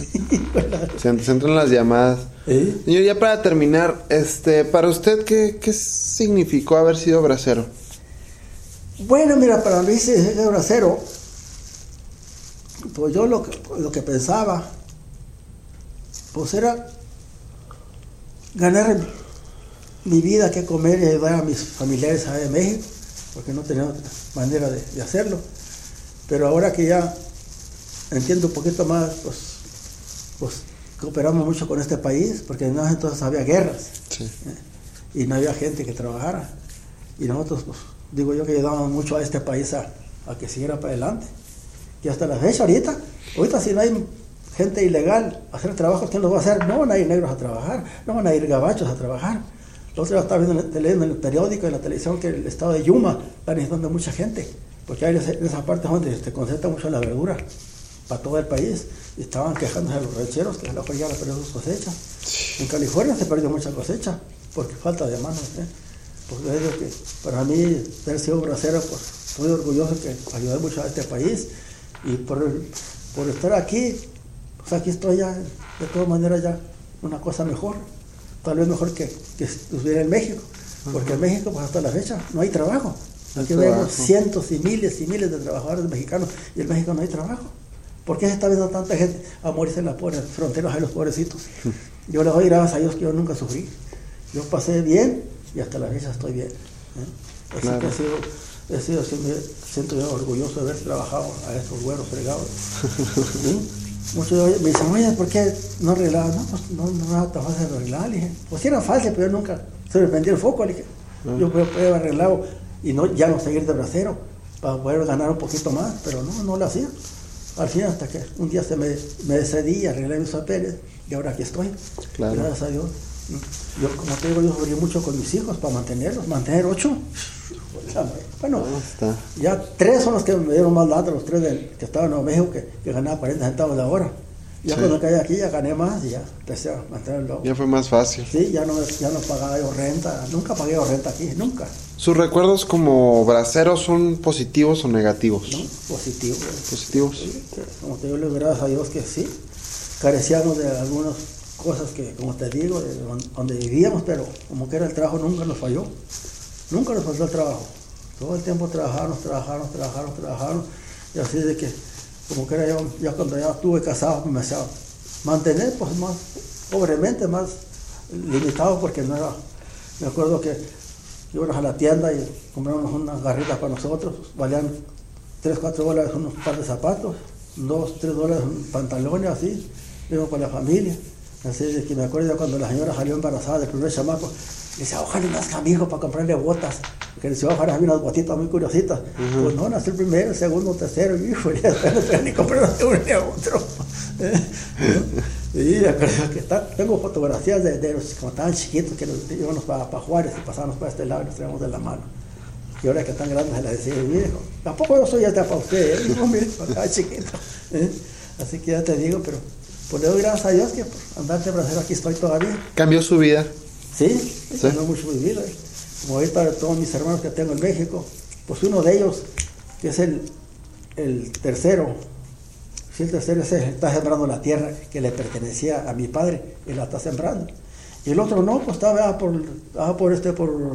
Se entran las llamadas. ¿Sí? Señor, ya para terminar, para usted, ¿qué significó haber sido bracero? Bueno, mira, para mí ser bracero, pues yo lo que pensaba, pues era ganar mi vida, que comer y ayudar a mis familiares allá de México, porque no tenía otra manera de hacerlo. Pero ahora que ya entiendo un poquito más, pues cooperamos mucho con este país, porque en ese entonces había guerras. Sí. Y no había gente que trabajara. Y nosotros, pues, digo yo que ayudábamos mucho a este país a que siguiera para adelante. Y hasta la fecha, ahorita si no hay gente ilegal a hacer trabajo, ¿quién los va a hacer? No van a ir negros a trabajar, no van a ir gabachos a trabajar. El otro día estaba leyendo en el periódico, en la televisión, que el estado de Yuma está necesitando mucha gente, porque hay en esa parte donde se concentra mucho la verdura para todo el país. Y estaban quejándose de los rancheros que a lo mejor ya perdió sus cosechas. En California se perdió mucha cosecha porque falta de manos. Porque es lo que para mí, haber sido bracero, pues estoy orgulloso que ayudé mucho a este país. Y por estar aquí, pues aquí estoy ya, de todas maneras, ya una cosa mejor. Tal vez mejor que estuviera en México. Porque en México, pues hasta la fecha, no hay trabajo. Aquí vemos cientos y miles de trabajadores mexicanos y en México no hay trabajo. ¿Por qué se está viendo tanta gente a morirse en las fronteras de los pobrecitos? Yo le doy gracias a Dios que yo nunca sufrí. Yo pasé bien y hasta la fecha estoy bien. Así claro. Que siempre siento yo orgulloso de haber trabajado a estos güeros fregados. Muchos me dicen, oye, ¿por qué no arreglaba? No, pues no era tan fácil de arreglar. Le dije, pues sí era fácil, pero yo nunca se me prendía el foco. Le dije, yo podía haber arreglado y ya no seguir de bracero para poder ganar un poquito más, pero no lo hacía. Al fin, hasta que un día me decidí, arreglé mis papeles y ahora aquí estoy. Claro. Gracias a Dios. Yo, como te digo, yo sufrí mucho con mis hijos para mantenerlos. Mantener 8. Bueno, ya 3 son los que me dieron más lata, los 3 que estaban en Nuevo México, que ganaba 40 centavos la hora. Ya cuando caí aquí ya gané más y ya empecé a mantenerlo. Ya fue más fácil. Sí, ya no pagaba yo renta. Nunca pagué yo renta aquí, nunca. ¿Sus recuerdos como bracero son positivos o negativos? No, positivos. ¿Positivos? Sí, como te digo, gracias a Dios que sí. Carecíamos de algunas cosas que, como te digo, de donde vivíamos, pero como que era el trabajo nunca nos falló. Nunca nos faltó el trabajo. Todo el tiempo trabajamos. Y así de que, como que era yo, ya cuando ya estuve casado, me hacía mantener pues más pobremente, más limitado, porque no era. Me acuerdo que íbamos a la tienda y compramos unas garritas para nosotros, valían $3-4 unos par de zapatos, $2-3 pantalones, así, vivo con la familia. Así de que me acuerdo cuando la señora salió embarazada del primer chamaco, le decía, ojalá nazca mi hijo para comprarle botas. Porque le decía, ojalá había unas botitas muy curiositas. Pues no, nació el primero, el segundo, el tercero, y hijo, ya no puede ni comprar uno ni a otro. Y me acuerdo que tengo fotografías de los cuando estaban chiquitos, que íbamos para Juárez y pasábamos para este lado y nos traíamos de la mano. Y ahora que están grandes se les decía, mire, tampoco yo soy ya para usted, hijo, mire, cuando estaba chiquito. Así que ya te digo, pero pues le doy gracias a Dios que por andar de bracero aquí estoy todavía. ¿Cambió su vida? Sí, cambió mucho mi vida. Como ahorita todos mis hermanos que tengo en México, pues uno de ellos, que es el tercero, si el tercero está sembrando la tierra que le pertenecía a mi padre, y la está sembrando. Y el otro no, pues estaba por el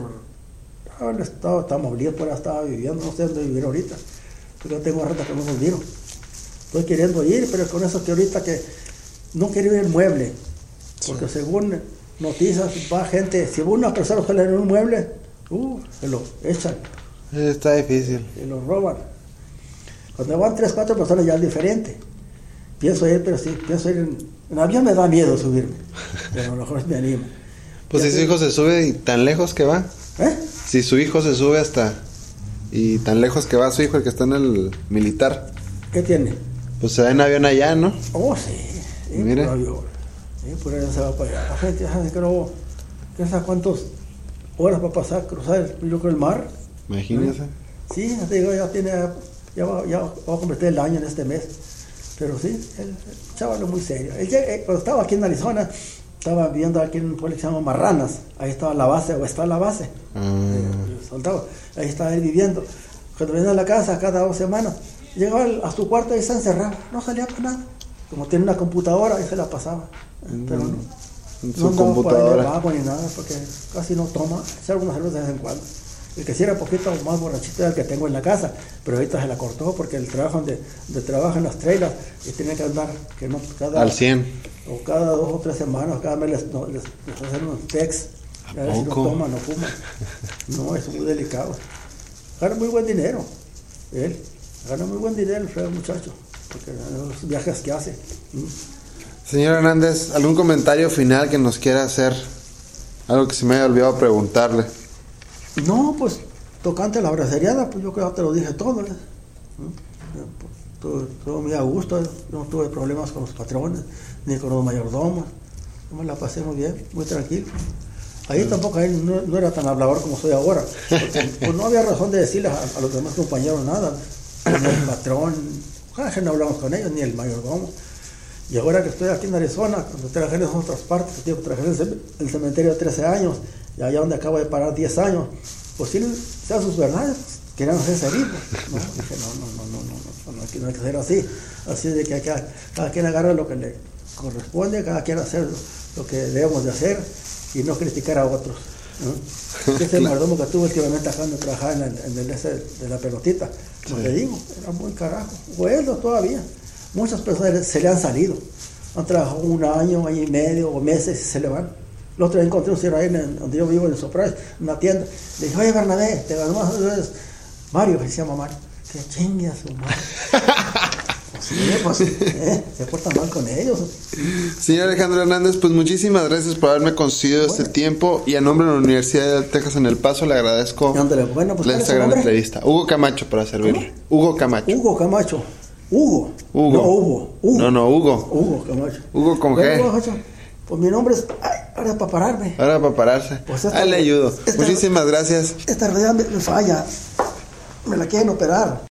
estado, Tamaulipas, por ahí estaba viviendo, no sé dónde vivir ahorita, porque yo tengo rato que no volvieron. Estoy queriendo ir, pero con eso que ahorita que no quiero ir al mueble, porque según noticias va gente, si una persona sale en un mueble, se lo echan. Está difícil. Se lo roban. Cuando van 3-4 personas ya es diferente. Pienso ir, pero sí, pienso ir en avión me da miedo subirme, pero a lo mejor me animo. Pues si su hijo se sube y tan lejos que va. Si su hijo se sube hasta y tan lejos que va su hijo, el que está en el militar. ¿Qué tiene? Pues se va en avión allá, ¿no? Oh, sí. Mira. Por allá se va para allá. La gente ya sabe que no, ¿quién sabe cuántas horas va a pasar cruzar el mar? Imagínese. Sí, te digo, ya va a convertir el año en este mes. Pero sí, el chaval es muy serio. Cuando estaba aquí en Arizona, estaba viviendo aquí en un pueblo que se llama Marranas. Ahí estaba la base, o está la base. El soldado. Ahí estaba él viviendo. Cuando venía a la casa, cada 2 semanas, llegaba a su cuarto y se encerraba. No salía para nada. Como tiene una computadora, ahí se la pasaba. Pero no. En su No andaba computadora. por ahí abajo ni nada, porque casi no toma. Hace algunas cervezas de vez en cuando. El que sí era poquito más borrachito era el que tengo en la casa, pero ahorita se la cortó porque el trabajo donde trabaja en las trailers y tiene que andar que no Al 100. o cada 2 o 3 semanas, cada mes les hacen unos checks, a ver si no toman, no fuman. No, es muy delicado. Gana muy buen dinero, él gana muy buen dinero el muchacho, porque los viajes que hace. Señor Hernández, ¿algún comentario final que nos quiera hacer? Algo que se me haya olvidado preguntarle. No, pues tocante a la braceriada, pues yo creo que te lo dije todo. Todo muy a gusto, no tuve problemas con los patrones, ni con los mayordomos. Yo me la pasé muy bien, muy tranquilo. Ahí tampoco no era tan hablador como soy ahora, porque pues no había razón de decirles a los demás compañeros nada, ni el patrón, casi no hablamos con ellos, ni el mayordomo. Y ahora que estoy aquí en Arizona, cuando trabajé en otras partes, trabajé en el cementerio 13 años, y allá donde acabo de parar 10 años, pues sí, sean sus verdades, querían hacerse heridos. No, dije, no, aquí no hay que ser así. Así de que cada quien agarra lo que le corresponde, cada quien hacer lo que debemos de hacer y no criticar a otros. ¿No? Este es el mayordomo que tuve últimamente acá donde trabajaba en el de la pelotita. Como te digo, era muy carajo. Bueno, todavía. Muchas personas se le han salido. Han trabajado 1 año, año y medio o meses y se le van. El otro día encontré un señor ahí donde yo vivo en Surprise, en una tienda. Le dije, oye Bernabé, te ganó más Mario, se llama Mario. Que chingue a su madre. Se portan mal con ellos. Señor Alejandro Hernández, pues muchísimas gracias por haberme concedido este tiempo y a nombre de la Universidad de Texas en El Paso le agradezco esta gran entrevista. Hugo Camacho para servirle. ¿Cómo? Hugo Camacho. Hugo Camacho. Hugo. No, Hugo. Hugo. Hugo Camacho. Hugo con G. Pues mi nombre es... ahora para pararme. Ahora para pararse. Pues le ayudo. Muchísimas gracias. Esta realidad me falla. Me la quieren operar.